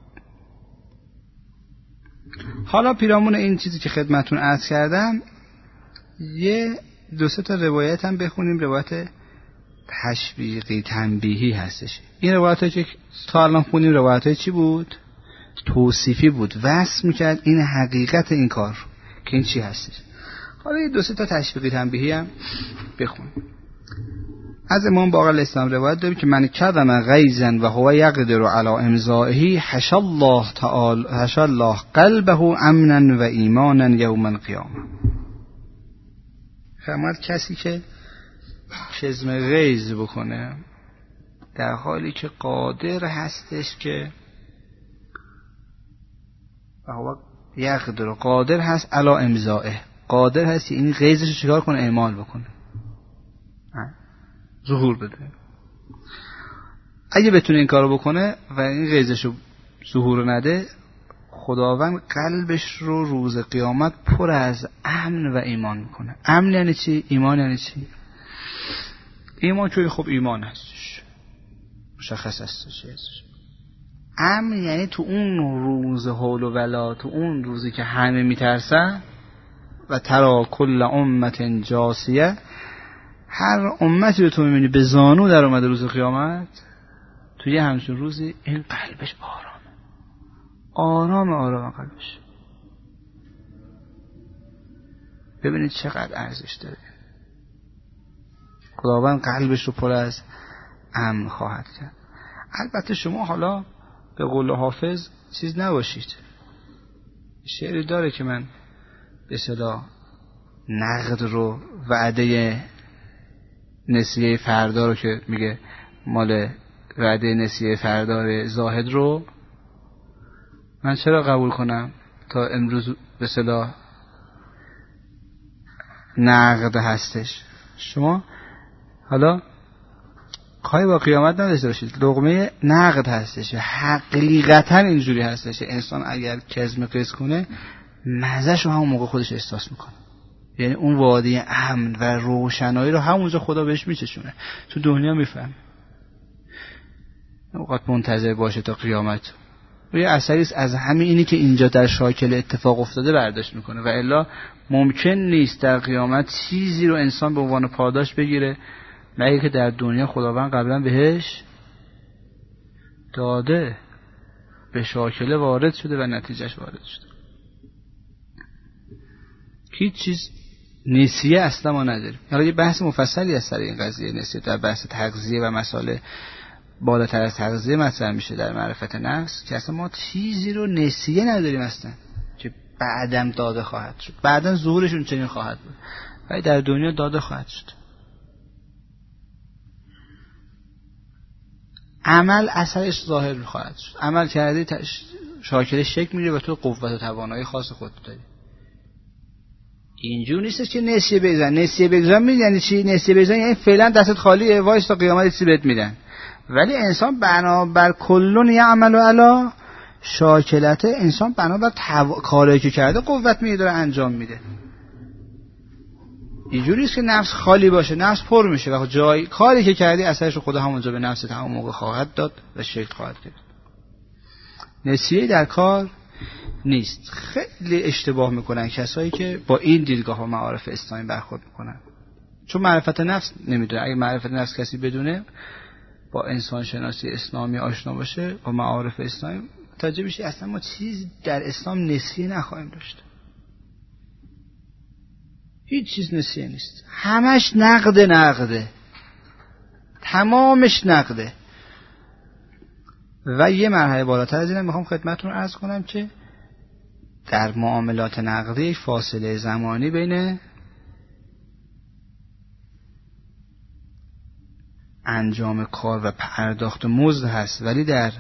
S1: حالا پیرامون این چیزی که خدمتون عرض کردم یه دو سه تا روایت هم بخونیم. روایت تشویقی تنبیهی هستش. این روایت ها که تا الان خونیم روایت های چی بود؟ توصیفی بود، وصف میکرد این حقیقت این کار که این چی هستش. حالا یه دو سه تا تشویقی تنبیهی هم بخونیم. از امام باقر الاسلام روایت داریم که من کظم غیظا و هو یقدر علی امضائه حشى الله تعالی حشى الله قلبه امنا و ایمانا یوم القیامه. فرمود کسی که کظم غیظ بکنه در حالی که قادر هستش که هو یقدر، قادر هست علی امضائه، قادر هست این غیظش رو چیکار کنه؟ اعمال بکنه، ظهور بده. اگه بتونه این کارو بکنه و این غیظش رو ظهور نده، خداوند قلبش رو روز قیامت پر از امن و ایمان میکنه. امن یعنی چی؟ ایمان یعنی چی؟ ایمان که خب ایمان هستش، مشخص هستش. امن یعنی تو اون روز حول و ولا، تو اون روزی که همه میترسن و ترا کل امت جاسیه، هر امتی رو تو میبینی به زانو در اومده روز قیامت، تو یه همچون روزی این قلبش آرام آرام آرام قلبش. ببینید چقدر ارزش داره. خداوند قلبش رو پر از امن خواهد کرد. البته شما حالا به قول حافظ چیز نباشید. شعری داره که من به صدا نقد رو، وعده نسیه فردا رو که میگه مال وعده نسیه فردا زاهد رو من چرا قبول کنم تا امروز به صدا نقد هستش. شما حالا کاری با قیامت نداشته باشید، لقمه نقد هستش. حقیقتا اینجوری هستش. انسان اگر کظم قیظ کنه مزه‌ش رو همون موقع خودش احساس میکنه، یعنی اون وادی امن و روشنایی رو همونجا خدا بهش میچشونه، تو دنیا میفهم. اوقات منتظر باشه تا قیامت یه اثری است از همین اینی که اینجا در شاکله اتفاق افتاده برداشت میکنه، و الا ممکن نیست در قیامت چیزی رو انسان به عنوان پاداش بگیره مگه که در دنیا خداوند قبلا بهش داده، به شاکله وارد شده و نتیجهش وارد شده. هیچ چیز نسیه اصلا ما نداریم. حالا یه بحث مفصلی از سر این قضیه نسیه در بحث تغذیه و مسائل بالاتر از تغذیه مطرح میشه در معرفت نفس، که اصلا ما چیزی رو نسیه نداریم اصلا که بعدم داده خواهد شد، بعدم ظهورشون چنین خواهد بود، ولی در دنیا داده خواهد شد. عمل اثرش ظاهر خواهد شد. عمل کردی تش... شاکله شکل میگیره و تو قوت و توانایی خاص خودت داری. اینجور نیست که نسیه بگذارن. نسیه بگذارن میدونی چی؟ نسیه بگذارن یعنی فعلا دستت خالیه، وایس تا قیامت چیزی بهت میدن. ولی انسان بنابر کلون یعمل علی شاکلته، انسان بنابر تو... کاری که کرده قوت میده داره انجام میده. اینجوری است که نفس خالی باشه، نفس پر میشه و جای کاری که کردی اثرش خدا همونجا به نفس همون موقع خواهد داد و شکل خواهد گرفت. نسیه در کار نیست. خیلی اشتباه میکنن کسایی که با این دیدگاه و معارف اسلامی برخورد میکنن، چون معرفت نفس نمیدونه. اگه معرفت نفس کسی بدونه، با انسان شناسی اسلامی آشنا باشه، با معارف اسلامی متوجه بشه اصلا ما چیز در اسلام نسیه نخواهیم داشت. هیچ چیز نسیه نیست، همش نقده نقده تمامش نقده. و یه مرحله بالاتر از اینم میخوام خدمتتون عرض کنم که در معاملات نقدی فاصله زمانی بین انجام کار و پرداخت مزد هست، ولی در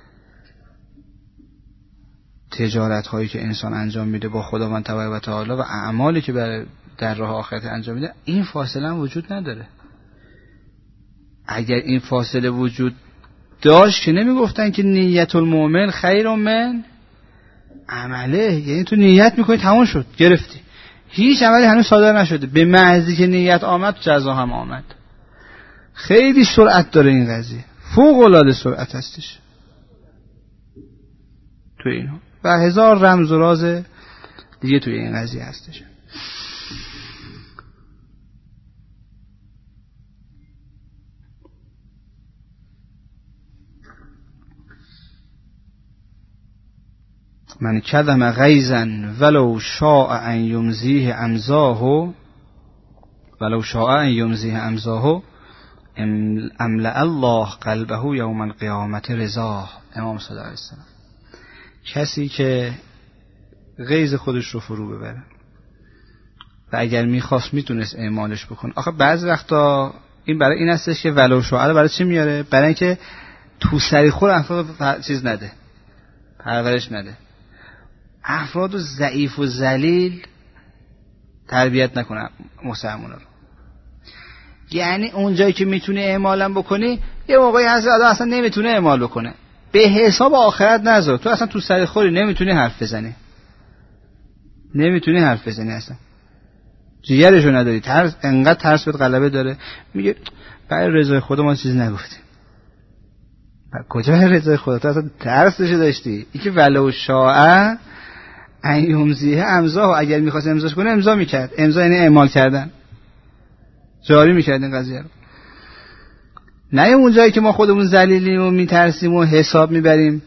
S1: تجارت هایی که انسان انجام میده با خداوند تبارک و تعالی و اعمالی که برای در راه آخرت انجام میده، این فاصله وجود نداره. اگر این فاصله وجود داشت که نمیگفتن که نیت المؤمن خیر من عمله، یعنی تو نیت میکنی تمام شد گرفتی، هیچ عملی هنوز صادر نشده، به محضی که نیت آمد جزا هم آمد. خیلی سرعت داره این قضیه، فوق العاده سرعت هستش تو اینها و هزار رمز و راز دیگه توی این قضیه هستش. من کدم غیظا ولو شاء ان یمزیه امزاه ولو شاء ان یمزیه امزاه املأ الله قلبه یوم القیامت رضا. امام صادق علیه السلام. کسی که غیظ خودش رو فرو ببره و اگر میخواست میتونست اعمالش بکنه. آخه بعضی وقتا این برای این هستش که ولو شاء برای چی میاره؟ برای اینکه تو سری خور افراد چیز نده، پرورش نده، افراد ضعیف و ذلیل تربیت نکنه مسلمانا رو. یعنی اونجایی که میتونه اعمالم بکنی، یه موقعی هست آدم اصلا نمیتونه اعمال بکنه، به حساب آخرت نذار. تو اصلا تو سر خوری نمیتونی حرف بزنی، نمیتونی حرف بزنی، اصلا جیگرشو نداری، ترس، انقدر ترس بهت غلبه داره. میگه برای رضای خدا ما چیز نگفتیم. کجا رضای خدا؟ تو اصلا ترسش داشتی. این که ولو شاء ان یمزیه امضا، اگر میخواست امضاش کنه امضا میکرد. امضا یعنی اعمال کردن، جاری میکرد این قضیه رو. نه اون جایی که ما خودمون ذلیلیم و میترسیم و حساب میبریم،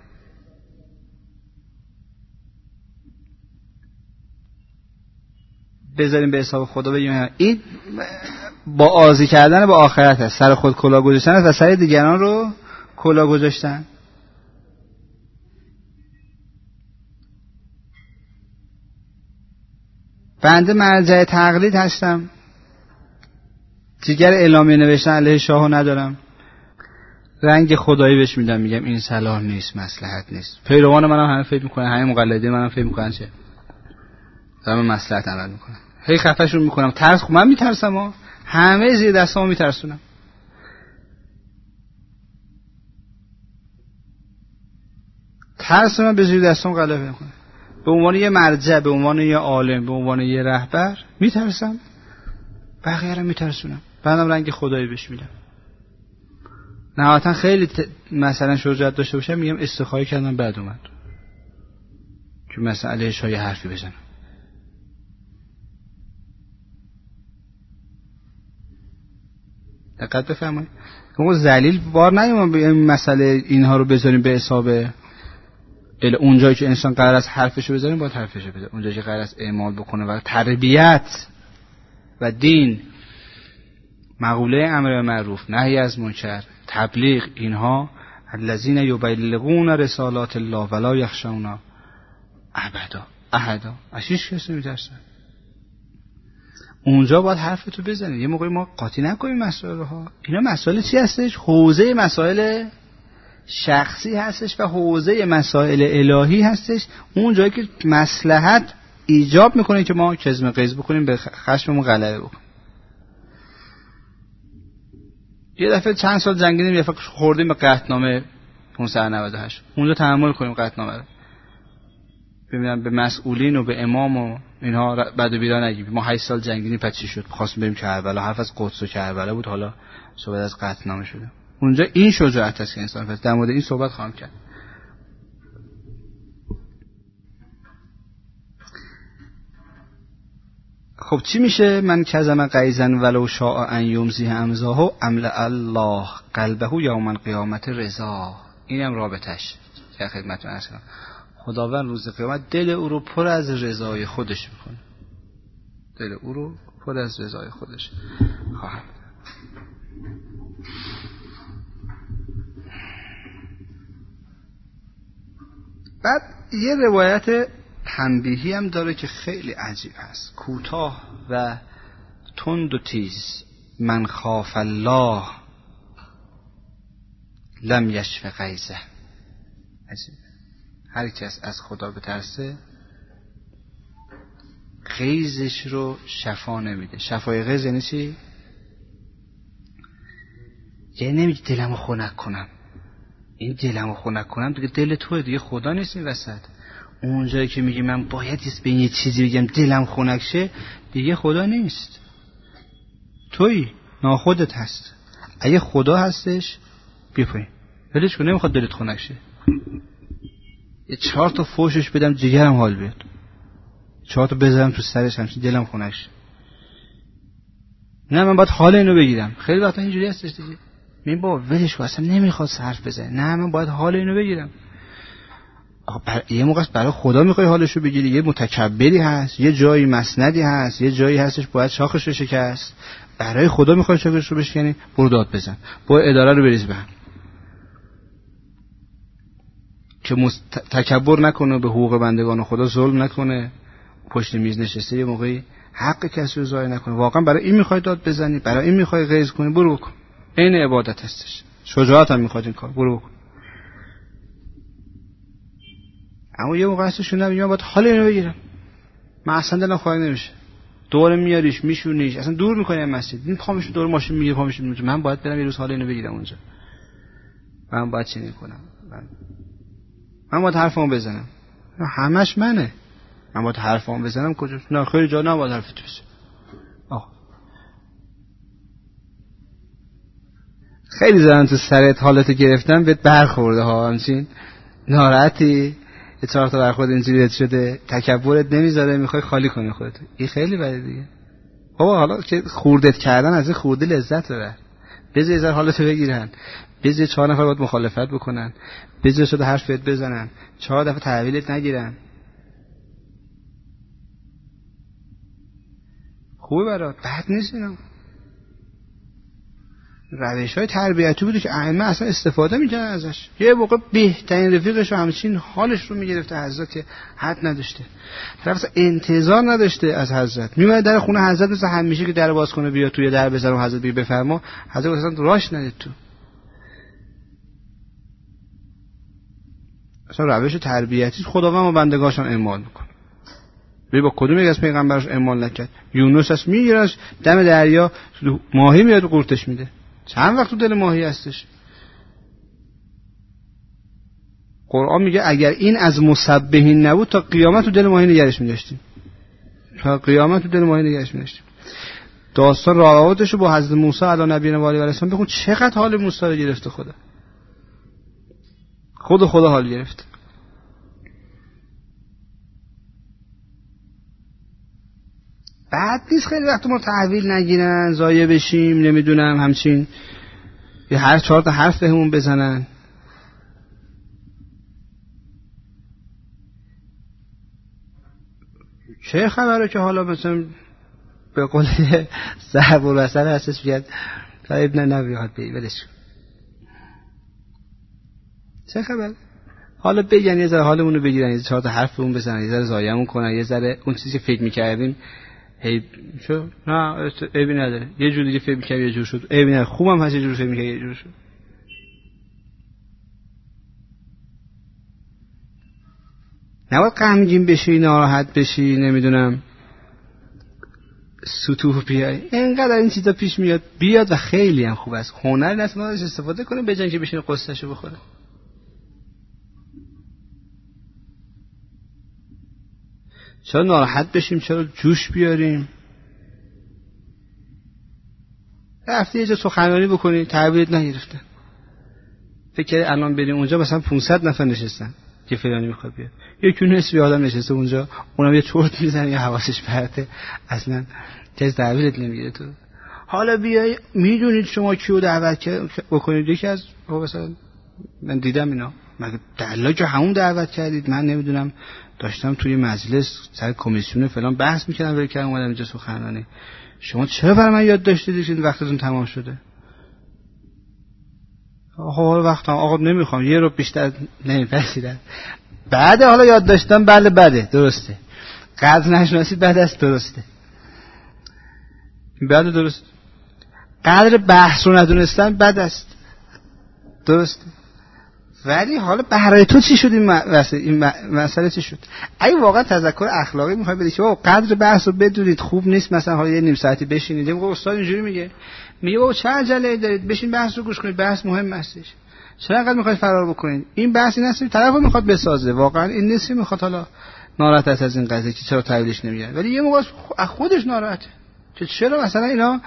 S1: بذاریم به حساب خدا بگیم این با آزی کردن با آخرت هست، سر خود کلاه گذاشتن است و سر دیگران رو کلاه گذاشتن. بنده مرجع تقلید هستم، دیگر اعلامیه نوشتن علیه شاهو ندارم، رنگ خدایی بهش میدم، میگم این صلاح نیست، مصلحت نیست. پیروان منم همه فکر میکنن، همه مقلدین منم فکر میکنن چه دارم مصلحت عمل میکنم، هی خفهشون میکنم. ترس خب من میترسم ها، همه زیر دستامو میترسونم. ترس من به زیر دستام غلبه میکنه. به عنوان یه مرجع، به عنوان یه عالم، به عنوان یه رهبر میترسم، بقیه رو میترسونم، بعدم رنگ خدایی بهش میدم. نهایتا خیلی ت... مثلا شجاعت داشته باشم میگم استخاره کردم بعد اومد که مثلا علیهش های حرفی بزنم. دقت بفرمایید ما ذلیل بار نیومد به این مسئله اینها رو بذاریم به حساب ال اونجایی که انسان قرار است حرفشو بزنیم باید حرفشو بزنه، اونجایی که قرار است اعمال بکنه و تربیت و دین، مقوله امر معروف نهی از منکر، تبلیغ، اینها الذین یبلغون رسالات الله ولا یخشون ابدا احدا، از هیچ کسی نمیترسن. اونجا باید حرفتو بزنی. یه موقعی ما قاطی نکنیم مسائل ها. اینا مسائل چی هستش؟ حوزه مسائل شخصی هستش و حوزه مسائل الهی هستش. اون جایی که مصلحت ایجاب میکنه که ما کظم غیظ بکنیم، به خشممون غلبه بکنیم. یه دفعه چند سال جنگیدیم، یه دفعه خوردیم به قطعنامه پانصد و نود و هشت، اونجا تحمل کنیم قطعنامه رو، ببینم به مسئولین و به امام و اینها بد و بیرا نگیم. ما هشت سال جنگیدیم، پس چی شد؟ خواستیم بریم کربلا، حرف از قدس و کربلا بود، حالا صحبت از قطعنامه شده. اونجا این شجاعت است که انسان پس در مورد این صحبت خواهم کرد. خب چی میشه؟ من کظم غیظا ولو شاء ان یمزیه امزاهو املأ الله قلبه یوم القیامت رضا. اینم رابطش که خدمتتون عرض کنم. خداوند روز قیامت دل او رو پر از رضای خودش میکنه، دل او رو پر از رضای خودش خواهد. بعد یه روایت تنبیهی هم داره که خیلی عجیب هست، کوتاه و تند و تیز. من خاف الله لم یشف غیظه. عجیب. هر کس از خدا بترسه غیظش رو شفا نمیده. شفای غیظ یعنی چی؟ یعنی نمیگه دلمو خنک کنم. این دلمو خنک کنم دیگه دل توئه، دیگه خدا نیست این وسط. اونجایی که میگی من باید به این یه چیزی بگم دلم خنک شه، دیگه خدا نیست، تویی، ناخودت هست. اگه خدا هستش بیا پایین، ولش کن، نمیخواد دلت خنک شه. یه چهار تا فوشش بدم جگرم حال بیاد، چهار تا بذارم تو سرش همچین دلم خنک شه. نه من باید حال اینو بگیرم. خیلی وقتا اینجوری هستش دیگه، من با ولش کن اصلا نمیخواد حرف بزنه. نه من باید حال اینو بگیرم. بر... یه موقع برای خدا میخوای حالشو بگیری، یه متکبری هست، یه جایی مسندی هست، یه جایی هستش باید شاخش رو شکست. برای خدا میخوای شاخش رو بشکنی، برو داد بزن، برو اداره رو بریز به هم، که مست... تکبر نکنه، به حقوق بندگان خدا ظلم نکنه، پشت میز نشسته یه موقعی حق کسی رو ضایع نکنه. واقعا برای این میخوای داد بزنی، برای این میخوای غیظ کنی، برو بکن. این عبادت هستش، شجاعت هم میخواد این کار، برو بکن. اما یه موقع هستش شونه میگم باید حال اینو بگیرم، من اصلا دلم خواهی نمیشه، دور میاریش میشونیش، اصلا دور میکنی از مسجد، این پامیش دور ماشین میگیره پامیش میگیره، من باید برم یه روز حال اینو بگیرم اونجا، من باید چنین کنم، من, من باید حرفمو بزنم. همش منه، من باید حرفمو بزنم کجا؟ نه خیلی جا نباید حرفت بزنم. آه خیلی زدن تو سرت، حالتو گرفتم بهت برخورده ها، همچین ناراحتی، یه چهار تا برخورد اینجوری شده، تکبرت نمیذاره، میخوای خالی کنی خودت. این خیلی بده دیگه. بابا حالا که خوردت کردن از این خورده لذت ببر، بذار یه ذره حالتو بگیرن، بذار چهار نفر باید مخالفت بکنن، بذار شده حرفت بزنن، چهار دفعه تحویلت نگیرن. خوبه برات، بد نیست اینا. روش های تربیتی بوده که ائمه اصلا استفاده میکنن ازش. یه موقع بهترین رفیقش رو همچین حالش رو میگرفته حضرت که حد نداشته، طرف انتظار نداشته از حضرت، میومد در خونه حضرت مثل همیشه که در باز کنه بیا توی در بزنه و حضرت بگه بفرما، حضرت اصلا راش ندید تو. اصلا روش تربیتی خداوند و بندگاشان اعمال میکنه. ببین با کدوم یک از پیغمبرش اعمال نکرد؟ یونس اس میگیرش دم دریا، ماهی میاد و قورتش میده. چند وقت تو دل ماهی هستش. قرآن میگه اگر این از مسبحین نبود تا قیامت تو دل ماهی نگرش می‌داشتیم، تا قیامت تو دل ماهی نگرش می‌داشتیم.
S2: داستان روابطشو با حضرت موسی علی نبینا و علیه السلام بخون، چقدر حال موسی رو گرفته خدا. خود خدا حال گرفت. بعد نیست خیلی وقت ما تحویل نگیرن، ضایع بشیم، نمیدونم همچین یه هر چهار تا حرف بهمون بزنن. چه خبره که حالا مثلا به قول صاحب الوصل هستش بیاد تا ابن نبیات بی ولش. چه خبر؟ حالا بگن یه ذره حالمون رو بگیرن، یه چهار تا حرف بهمون بزنن، یه ذره ضایعمون کنن، یه ذره اون چیزی که فکر می‌کردیم هی شو نه عیبی نداره، یه جور دیگه فکر می‌کردم یه جور شد، عیبی نداره، خوبم هست یه جور فکر می‌کردم یه جور شد. نباید غمگین بشی، ناراحت بشی، نمیدونم سطوح بیای. اینقدر این چیزا پیش میاد بیاد و خیلی هم خوب است. هنر نیست ما ازش استفاده کنیم به جای اینکه بشینه قصه‌شو بخوره. چرا ناراحت بشیم؟ چرا جوش بیاریم؟ رفتی یه جا سخنرانی بکنی تحویلت نگرفتن، فکر الان بریم اونجا مثلا پانصد نفر نشستن که فلانی میخواد بیاد، یکی نصفی آدم نشسته اونجا، اونم یه چرت میزنه یا حواسش پرته، اصلا کسی تحویلت نمیگیره. تو حالا بیای میدونید شما کیو دعوت بکنید؟ یکی از مثلا من دیدم اینا، مگه دلا که همون دعوت کردید؟ من نمیدونم داشتم توی مجلس سر کمیسیون فلان بحث میکردم ولی که اومدم اینجا سخنرانی، شما چرا برای من یاد داشتید که وقتتون تمام شده؟ آقا وقتم آقا نمیخوام، یه رو بیشتر نمیپذیرم. بعد حالا یاد داشتم بله بده درسته، قدر نشناسی بعد است درسته، بعد درست، قدر بحث رو ندونستن بد است درسته، ولی حالا برای تو چی شد این مسئله؟ این مسئله چی شد؟ اگه واقعا تذکر اخلاقی میخوای بدی که بابا قدر بحث رو بدونید خوب نیست مثلا حالا یه نیم ساعتی بشینید، میگه استاد اینجوری میگه، میگه بابا چه عجله دارید بشین بحث رو گوش کنید، بحث مهم هستش، چرا انقدر میخواید فرار بکنید؟ این بحث این است طرفو میخواد بسازه، واقعا این نیست میخواد حالا ناراحت است از این قضیه که چرا تحویلش نمیگیره، ولی یه موقع از خودش ناراحته که چرا مثلا اینا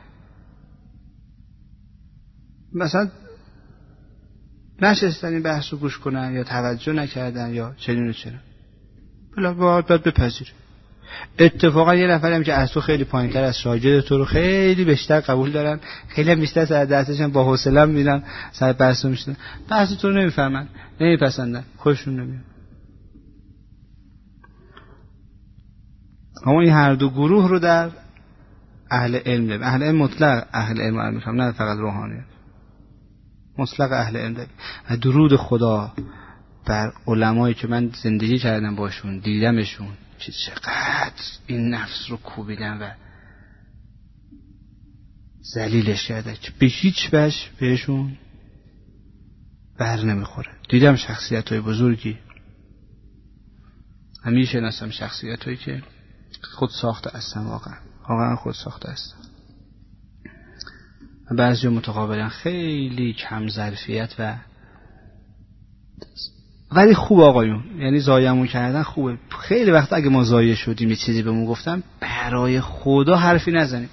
S2: مثلا نشستن این بحث رو گوش کنن یا توجه نکردن یا چنین و چرا. بلا باید باید بپذیر. اتفاقا یه نفریم که از تو خیلی پایینتر از شاگرد تو رو خیلی بیشتر قبول دارن، خیلی بیشتر سر درسشون با حوصله میرن سر بحث رو میشنن، بحث تو رو نمیفهمن، نمیپسندن، خوششون نمیاد. اما این هر دو گروه رو در اهل علم داریم. اهل علم مطلق اهل علم رو میفهم، نه فقط روحانیت، مطلق اهل علم داریم. و درود خدا بر علمایی که من زندگی کردم باشون، دیدمشون که چقدر این نفس رو کوبیدن و ذلیلش کردن که به هیچ وجه بهشون بر نمیخوره. دیدم شخصیت های بزرگی، همیشه نستم شخصیت هایی که خود ساخته هستن، واقعا واقعا خود ساخته هستن. بعضی متقابلا خیلی کم ظرفیت و ولی خوب آقایون، یعنی ضایعمون کردن خوبه. خیلی وقت اگه ما ضایع شدیم یه چیزی بهمون گفتن، برای خدا حرفی نزنیم،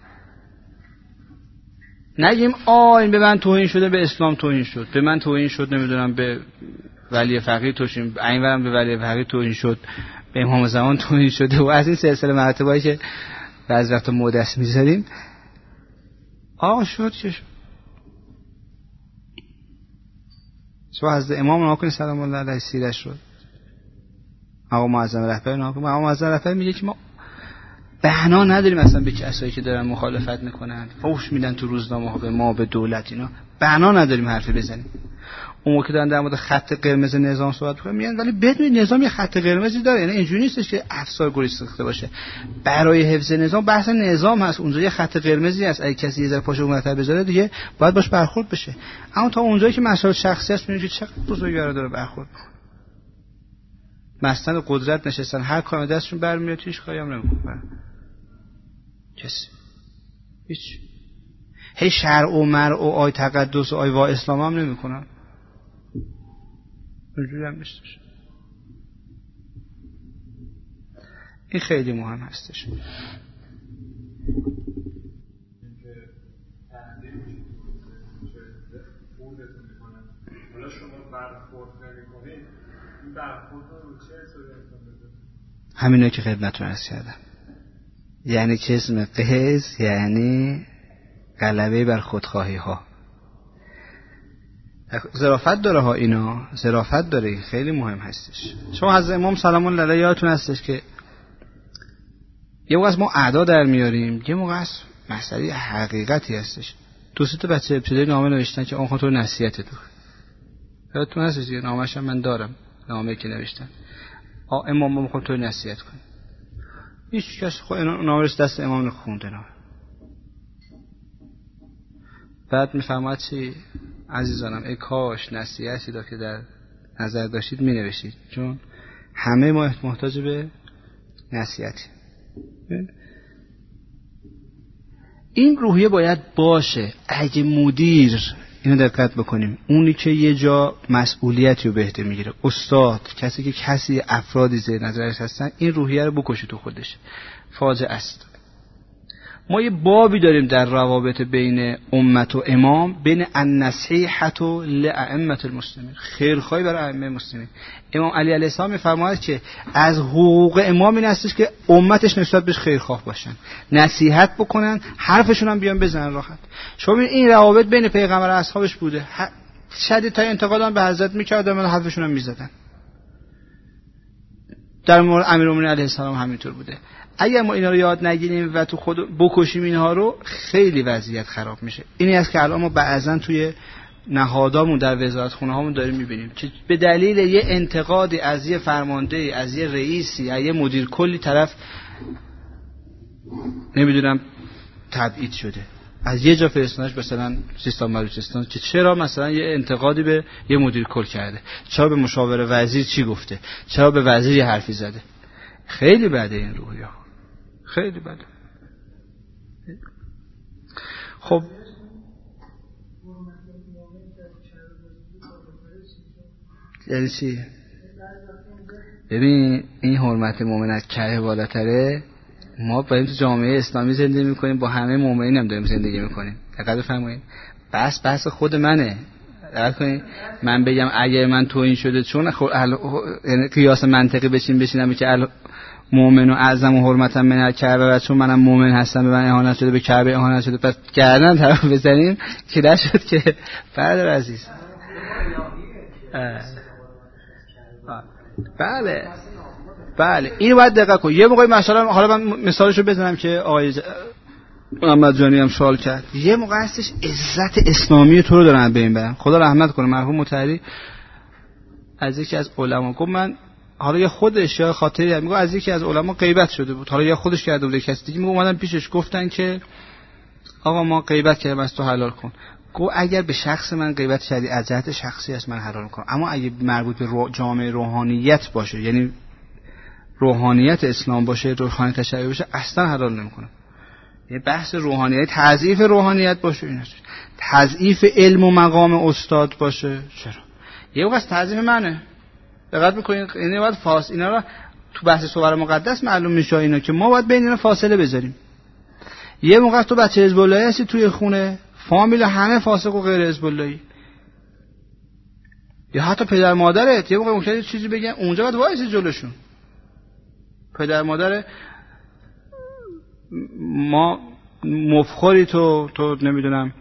S2: نگیم آ این به من توهین شده، به اسلام توهین شد، به من توهین شد، نمیدونم به ولی فقیه توهین، اینورم به ولی فقیه توهین شد، به امام زمان توهین شده و از این سلسله مراتبایی که بعضی وقتا مودس میذاریم. آقا شد چه شد؟ شما حضرت امام ناکن سلام الله علیه سیرش شد، آقا معظم رهبر ناکن، آقا معظم رهبر میگه که ما بهنا نداریم اصلا به کسایی که دارن مخالفت میکنن، فحش میدن تو روزنامه ها به ما، به دولت، اینا بهنا نداریم حرفی بزنیم. اون موقع دارن در مورد خط قرمز نظام صحبت میکنن، میگن ولی بدونید نظام یه خط قرمزی داره، یعنی اینجوری نیستش که افسار گریخته باشه. برای حفظ نظام بحث نظام هست، اونجا یه خط قرمزی هست، اگه کسی یه ذره پاشو اونورتر بذاره دیگه باید باش برخورد بشه. اما تا اونجایی که مسائل شخصی است میبینید چقدر بزرگوار داره برخورد. مثلا قدرت نشستن، هر کاری دستشون برمیاد هیچ کاری هم نمیکنن. کسی هیچ هی شرع و مرع و آی تقدس و آی وا اسلام هم نمیکنن. اونجوری هم نیستش. این خیلی مهم هستش.
S3: تحلیل میشه بودتون میکنن. حالا شما برخورد نمیکنید، این برخورد رو چه حسابی انجام بدید؟
S2: همینه که خدمتتون عرض کردم. یعنی که اسم قهز یعنی غلبه بر خودخواهی ها. ظرافت داره ها، اینا ظرافت داره، خیلی مهم هستش. شما حضرت امام سلام الله علیه یادتون هستش که یه موقع از ما اعدا در میاریم، یه موقع از مسئله حقیقتی هستش. دو سه تا بچه ابتدایی نامه نوشتن که آنها تو نصیحت تو. یادتون هستش که نامه‌ش من دارم، نامه‌ای که نوشتن. آ امام ما میخواد تو نصیحت کنه. هیچ کس خود نامه دست امام رو خونده نه. بعد میفهمد چی؟ عزیزانم ای کاش نصیحتی دا که در نظر داشتید می نوشید، چون همه ما محتاج به نصیحتی. این روحیه باید باشه. اگه مدیر، اینو دقت بکنیم، اونی که یه جا مسئولیتی رو به عهده میگیره، استاد، کسی که کسی افرادی زیر نظرش هستن، این روحیه رو بکشه تو خودش، فاجعه است. ما یه بابی داریم در روابط بین امت و امام، بین النصیحة لأئمة المسلمین، خیرخواهی برای ائمه مسلمین. امام علی علیه السلام میفرماید که از حقوق امام این هستش که امتش نسبت بهش خیرخواه باشن، نصیحت بکنن، حرفشون هم بیان بزنن راحت. شما این روابط بین پیغمبر و اصحابش بوده، شدید تا انتقادان به حضرت میکردن و حرفشون هم میزدن. در مورد امیرالمومنین علیه السلام همینطور بوده. اگر ما اینا رو یاد نگیریم و تو خود بکشیم اینها رو، خیلی وضعیت خراب میشه. اینی است که الان ما بعضن توی نهادامون در وزارتخونه هامون داریم میبینیم که به دلیل یه انتقادی از یه فرمانده، از یه رئیسی، از یه مدیر کلی طرف نمیدونم تبعید شده، از یه جا فرستادنش مثلا سیستان بلوچستان که چرا مثلا یه انتقادی به یه مدیر کل کرده، چرا به مشاور وزیر چی گفته، چرا به وزیر یه حرفی زده. خیلی بده این روحیه، خیلی بده. خب یعنی چی؟ ببین این حرمت مؤمن از کره بالاتره. ما با این تو جامعه اسلامی زندگی میکنیم، با همه مؤمنین هم داریم زندگی میکنیم. دقت بفرمایید. بس بس خود منه. دقت کنید. من بگم اگه من تو این شده چون خب یعنی قیاس منطقی بشین بشینم که مؤمن و اعظم و حرمتم من الکعبه و چون منم مؤمن هستم به من اهانت شده، به کعبه اهانت شده، پس گردن طرف بزنیم که نشد که. برادر عزیز بله بله اینو باید دقت کن. یه موقعی مثلا حالا من مثالشو بزنم که آقای محمد جانی هم سوال کرد، یه موقع هستش عزت اسلامی تو رو دارن ببین برم. خدا رحمت کنه مرحوم مطهری از یکی از علما گفت، من حالا یا خودش یا خاطری میگه از یکی از علما غیبت شده بود، حالا یا خودش کرده بود کسی دیگه، میگه اومدن پیشش گفتن که آقا ما غیبت کردیم از تو حلال کن. گفت اگر به شخص من غیبت کردی از جهت شخصی است من حلال میکنم، اما اگه مربوط به رو جامعه روحانیت باشه، یعنی روحانیت اسلام باشه، روحانیت تشیع باشه، اصلا حلال نمیکنم. یه بحث روحانیت، تضعیف روحانیت باشه، این است تضعیف علم و مقام استاد باشه. چرا یه وقت تضعیف منه. دقت میکنین اینا باید فاصله، اینا رو تو بحث صور مقدس معلوم میشه اینا که ما باید بین اینا فاصله بذاریم. یه موقع تو بچه حزب اللهی هستی توی خونه، فامیل همه فاسق و غیر حزب اللهی، یا حتی پدر مادرت یه موقع ممکنه چیزی بگن اونجا باید وایسی جلوشون. پدر مادر ما مفخوری تو تو نمیدونم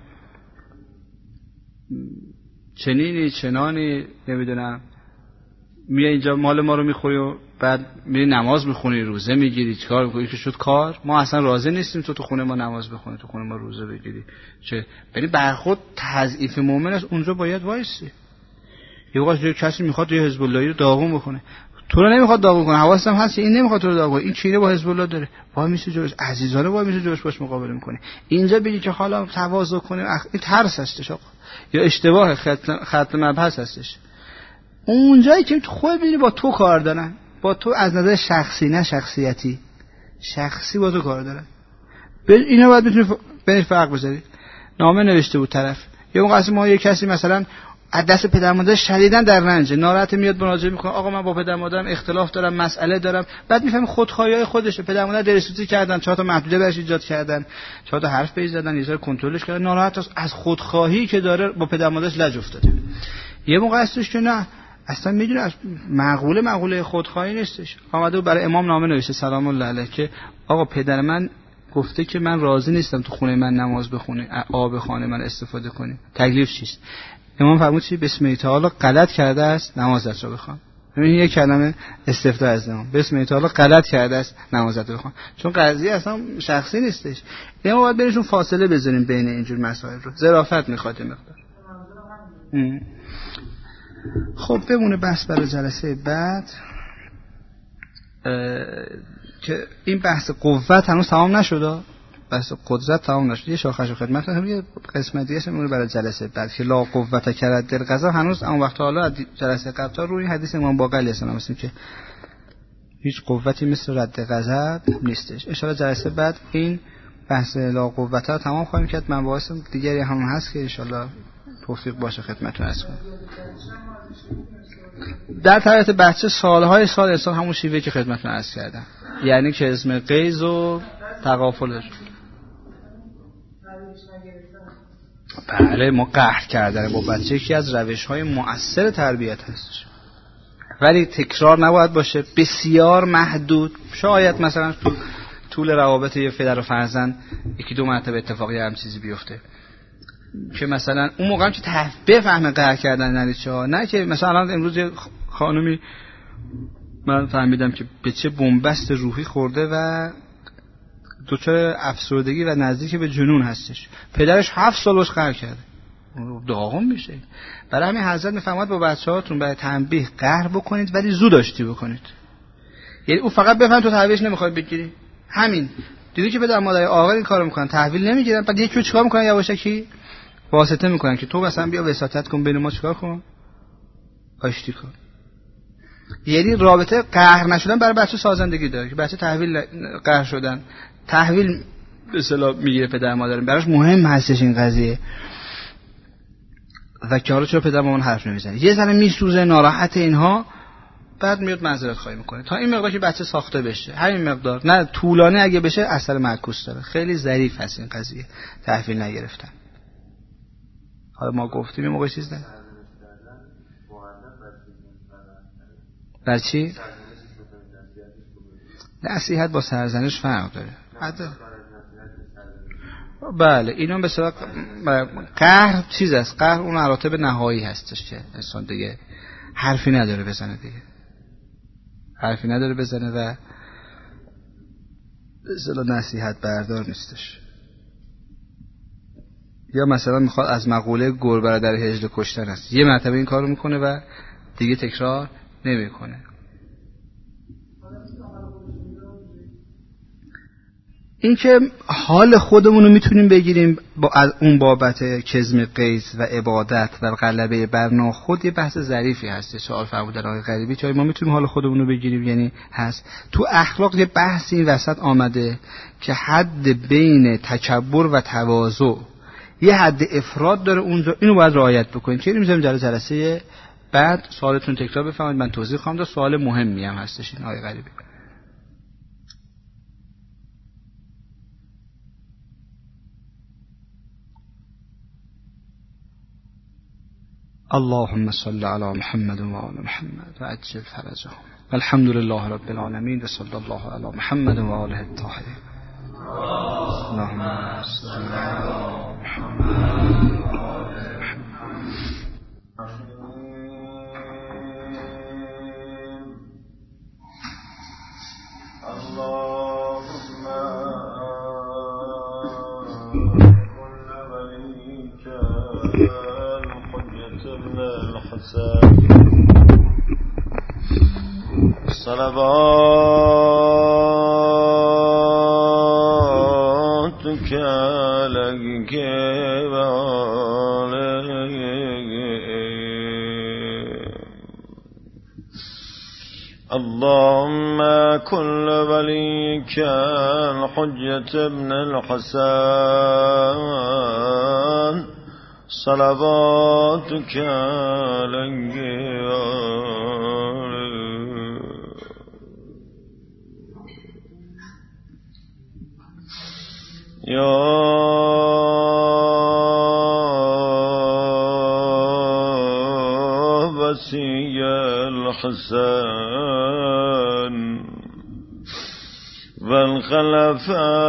S2: چنینی چنانی نمیدونم میای اینجا مال ما رو میخوری و بعد میری نماز میخونی، روزه میگیری، چیکار میکنی که شد کار. ما اصلا راضی نیستیم تو تو خونه ما نماز بخونی، تو خونه ما روزه بگیری. چه یعنی برخورد تضعیف مؤمن است، اونجا باید وایسی. یه وقت کسی میخواد یه حزب اللهی رو داغون بکنه، تو رو نمیخواد داغون کنه، حواسم هست این نمیخواد تو رو داغون کنه، این چیره با حزب الله داره، وای میشه جوش عزیزانه وای میشه جوش باش مقابله میکنه. اینجا بگی که حالا تواضع کنه، این ترس هستش آقا، یا اشتباه خط خط مبحث هستش. اونجایی که خود ببینی با تو کار دارن، با تو از نظر شخصی نه شخصیتی، شخصی با تو کار دارن، اینا باید بتونی بینش فرق بذاری. نامه نوشته بود طرف، یا موقع ما یه کسی مثلا از دست پدر مادر شدیداً در رنجه، ناراحت، میاد مراجعه میکنه آقا من با پدر مادرم اختلاف دارم، مسئله دارم. بعد میفهمی خودخواهی‌های خودشه، پدر مادر درسوزی کردن، چهار تا محدوده براش ایجاد کردن، چهار تا حرف بهش زدن، یه ذره کنترلش کردن، ناراحت است از خودخواهی که داره، با پدر مادرش لج افتاده. یه موقع هستش که نه اصلا میدونه از مقوله مقوله خودخواهی نیستش. آمده برای امام نامه نوشته سلام الله علیه که آقا پدر من گفته که من راضی نیستم تو خونه من نماز بخونی، آب خانه من استفاده کنی، تکلیف چیست؟ امام فرمود چی؟ بسم الله تعالی غلط کرده است نمازت رو بخوان. ببین یک کلمه استفتاء از امام، بسم الله تعالی غلط کرده است نمازت رو بخوان، چون قضیه اصلا شخصی نیستش. ما باید بینشون فاصله بذاریم بین اینجور مسائل رو. ظرافت میخواد مقدار. خب بمونه بحث برای جلسه بعد که این بحث قوت هنوز تمام نشده، بحث قدرت تمام نشده. یه شاخش خدمت هم یه قسمت دیگه میمونه برای جلسه بعد که لا قوت کرد در غضب هنوز اون وقت حالا جلسه قبل تا روی حدیث امام باقری هستن مثل که هیچ قوتی مثل رد غضب نیستش. ان شاء الله جلسه بعد این بحث لا قوت رو تمام خواهیم کرد. مباحث دیگری هم هست که ان شاء الله توفیق باشه خدمتتون عرض کنم. در طرف بچه سالهای سال انسان همون شیوه که خدمتتون عرض کردم، یعنی که اسم قیز و تغافلش. بله ما قهر کردن با بچه یکی از روش‌های مؤثر تربیت هست، ولی تکرار نباید باشه، بسیار محدود. شاید مثلا تو طول روابط یه پدر و فرزند یکی دو مرتبه اتفاقی هم چیزی بیفته که مثلا اون موقع هم که بفهمه قهر کردن یعنی چه، نه که مثلا امروز یه خانومی من فهمیدم که به چه بنبست روحی خورده و دچار افسردگی و نزدیک به جنون هستش. پدرش هفت سال باش قهر کرده، داغون میشه. برای همین حضرت میفرماد با بچه‌هاتون برای تنبیه قهر بکنید ولی زود آشتی بکنید. یعنی اون فقط بفهم تو تحویلش نمیخواد بگیری، همین دیدی که پدر مادر عاقل این کارو میکنن، تحویل نمیگیرن، بعد یکی رو چیکار میکنن؟ یواشکی واسطه میکنن که تو مثلا بیا وساطت کن بین ما، چیکار کن؟ آشتی کن. یعنی رابطه قهر نشدن برای بچه سازندگی داره که بچه تحویل قهر شدن تحویل به اصطلاح میگیره پدر مادر، براش مهم هستش این قضیه. و که حالا چرا پدر مامان حرف نمیزنه، یه ذره میسوزه ناراحت اینها، بعد میاد معذرت خواهی میکنه تا این مقدار که بچه ساخته بشه، همین مقدار. نه طولانه اگه بشه اثر معکوس داره. خیلی ظریف هست این قضیه تحویل نگرفتن. حالا ما گفتیم این موقع چیز نه بر چی؟ نصیحت با سرزنش فرق داره. حتی بله اینا به صورت قهر چیز است، قهر اون مراتب نهایی هستش که انسان دیگه حرفی نداره بزنه، دیگه حرفی نداره بزنه و به اصطلاح نصیحت بردار نیستش. یا مثلا میخواد از مقوله گور برادر هجله کشتن است، یه مرتبه این کارو میکنه و دیگه تکرار نمیکنه. این که حال خودمون رو میتونیم بگیریم با از اون بابت کظم قیز و عبادت و غلبه بر ناخود، یه بحث ظریفی هست. سوال فرمودن آقای غریبی چای ما میتونیم حال خودمون رو بگیریم، یعنی هست تو اخلاق یه بحثی این وسط آمده که حد بین تکبر و تواضع یه حد افراد داره اونجا، اینو باید رعایت بکنید. که میذاریم جلسه جلسه بعد سوالتون تکرار بفرمایید، من توضیح خواهم داد. سوال مهمی هم هستش این آقای غریبی. اللهم صل علی محمد و آل محمد و عجل فرجهم. الحمد لله رب العالمین و صلی الله علی محمد و آله الطاهرین. اللهم صل علی محمد و آل
S4: صلواتك عليك وعليك اللهم كل وليك الحجة ابن الحسن صلواتك عليك يا وسيء الحسن والخلف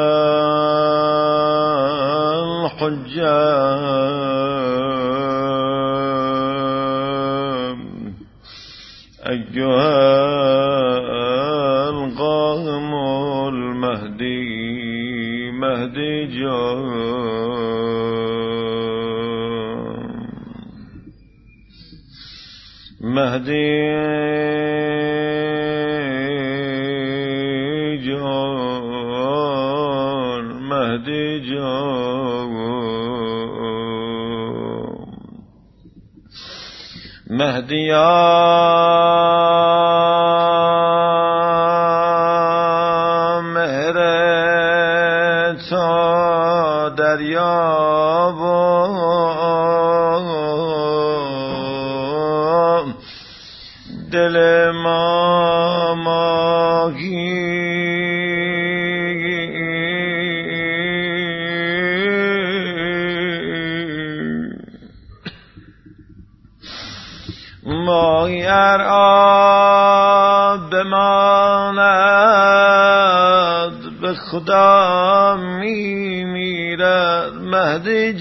S4: الحجة أيها القائم المهدي مهدي جون مهدي جون مهدي جون مهدي يا مهر تا دریا و دل ما ماهی ماهی ار آب بماند به خدا می میرد مهدی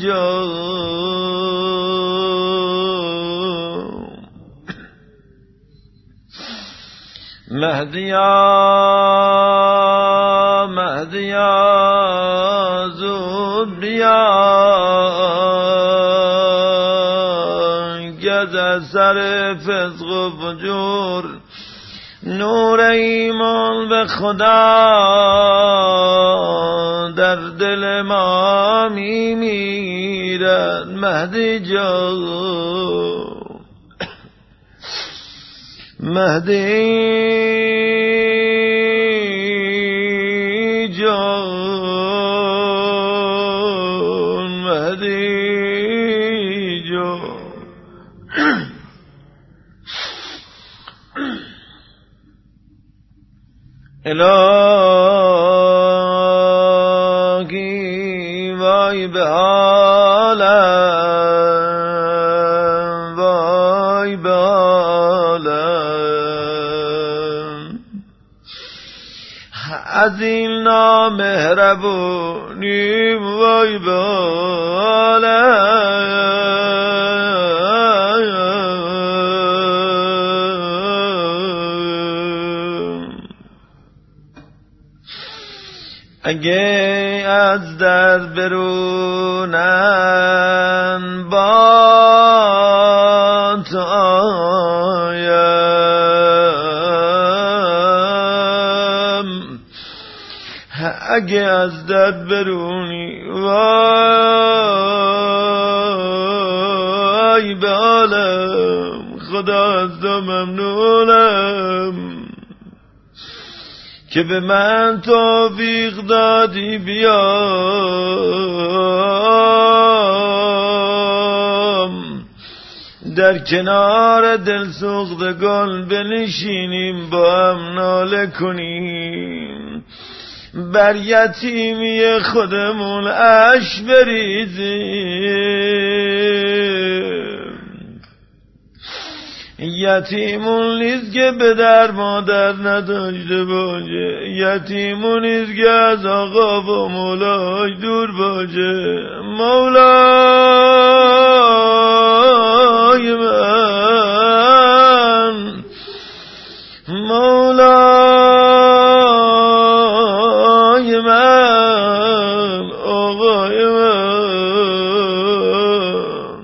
S4: جون مهدیا مهدیا زود بیا گز سر فسق و فجور نور ایمان به خدا در دل ما می میرد مهدی جان مهدی جان مهدی جان الهی وای به عالم وای به عالم از این نامهربونی وای به عالم اگه از در برونن با تو آیم اگه از در برونی وای به عالم خدا از تو ممنونم که به من توفیق دادی بیام در کنار دل سوختگان بنشینیم با هم ناله کنیم بر یتیمی خودمون اش بریزیم یتیمون نیست که به در مادر نداشته باشه یتیمون نیست که از آقا و مولای دور باشه مولای من مولای من آقای من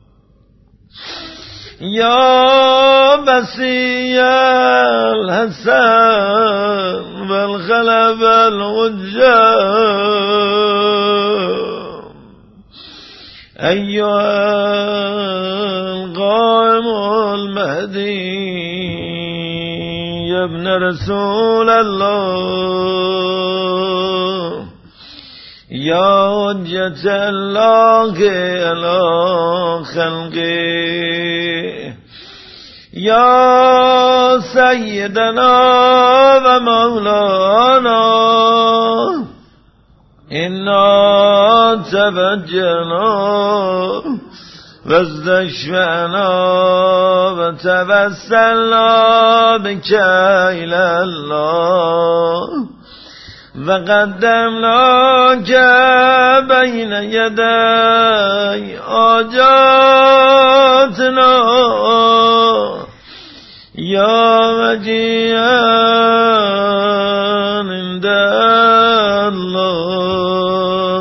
S4: یا وسیع الحسن والخلف الحجة أيها القائم المهدي يا ابن رسول الله یا حجت الله علی خلقه یا سیدنا و مولانا انا توجهنا و استشفعنا و توسلنا بک الی الله و قدمناک بین یدی حاجاتنا یا وجیها عند الله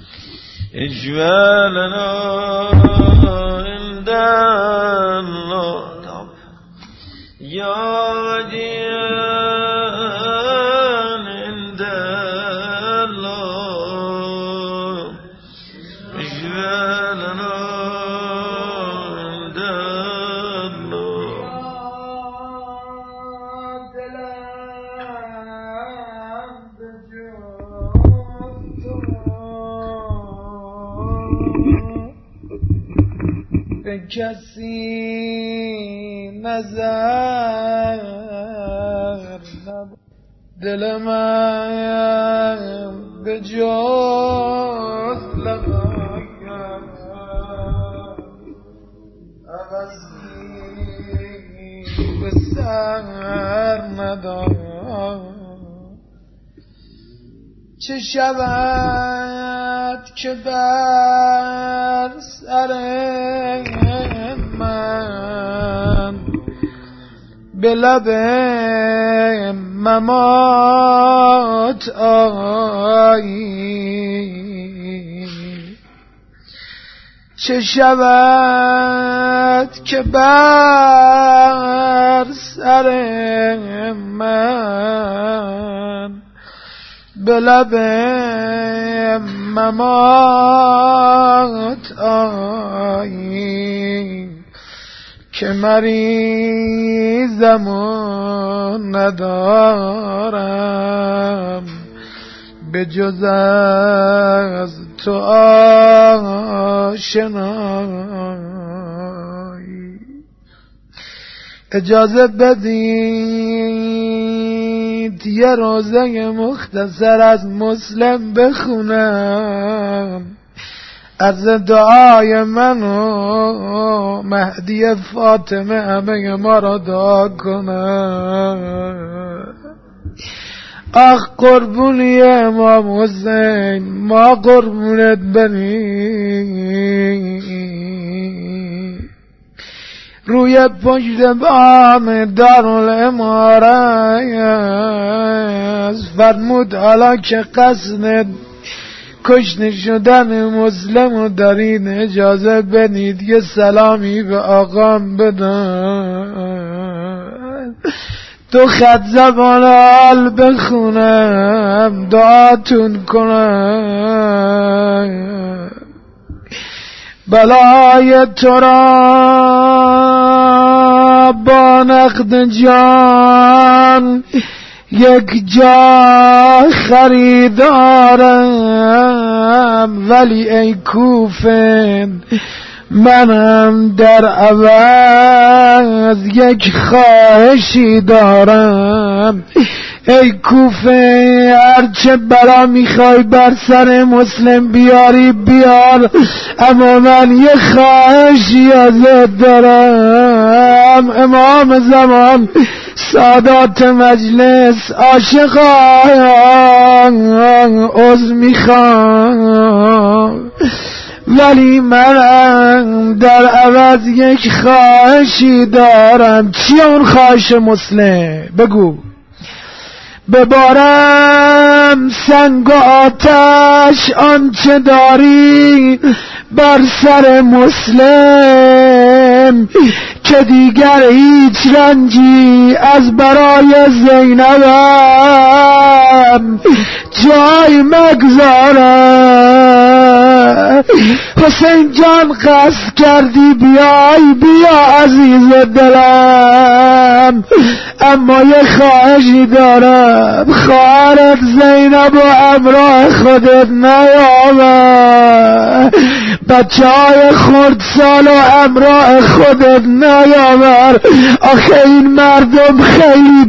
S4: اشفع لنا عند الله یا وجیها عند الله اشفع لنا عند
S5: به کسی نظر نب دل من به جز لقایم عوضی به سر ندارم چه شود که بر سر من به لب ممات آیی چه شود که بر سر من به لب ممات آیی که مریضم و ندارم به جز از تو آشنایی اجازه بدید یه روزه مختصر از مسلم بخونم از دعای من و مهدی فاطمه همه ما را دعا کنم. آخ قربونی امام حسین ما قربونت بریم روی پشت بام دارالامارت فرمود حالا که قصد کشته شدن مسلم دارید اجازه بدید یه سلامی به آقام بدن تو خط زبان حال بخونم دعاتون کنم بلای تو را با نقد جان یک جا خریدارم ولی ای کوفن منم در عوض یک خواهشی دارم ای کوفه هرچه بلا میخوای بر سر مسلم بیاری بیار اما من یه خواهشی ازت دارم امام زمان سادات مجلس عاشقان عذر میخوام ولی من در عوض یک خواهشی دارم چیه اون خواهش مسلم بگو ببارم سنگ و آتش آنچه داری بر سر مسلم که دیگر هیچ رنجی از برای زینبم جای مگذاره حسین جان قصد کردی بیای بیا عزیز دلم اما یه خواهشی دارم، خواهرت زینب و همراه خودت نیاور، بچه های خردسال و همراه خودت نیاور، آخه این مردم خیلی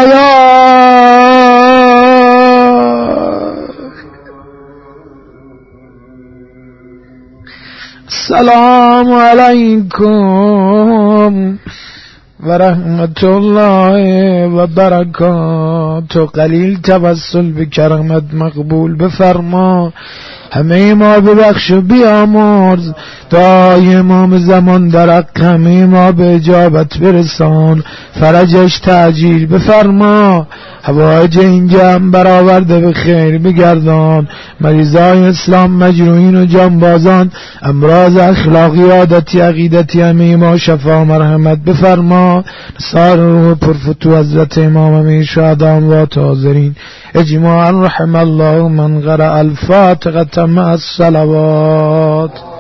S5: بی‌حیا. السلام علیکم و رحمت الله و برکاته. قلیل توسل به کرمت مقبول بفرما، همه ما ببخش و بیامرز، دعای امام زمان در حق همه ما به اجابت برسان، فرجش تعجیل بفرما، حوائج این جمع برآورده به خیر بگردان، مریضای اسلام، مجروحین و جانبازان، امراض اخلاقی، عادتی، عقیدتی همه ما شفا مرحمت بفرما، نثار روح پرفتو حضرت امام امیر شهدا و حاضرین اجماعا، رحم الله من قرأ الفاتحة مع الصلوات.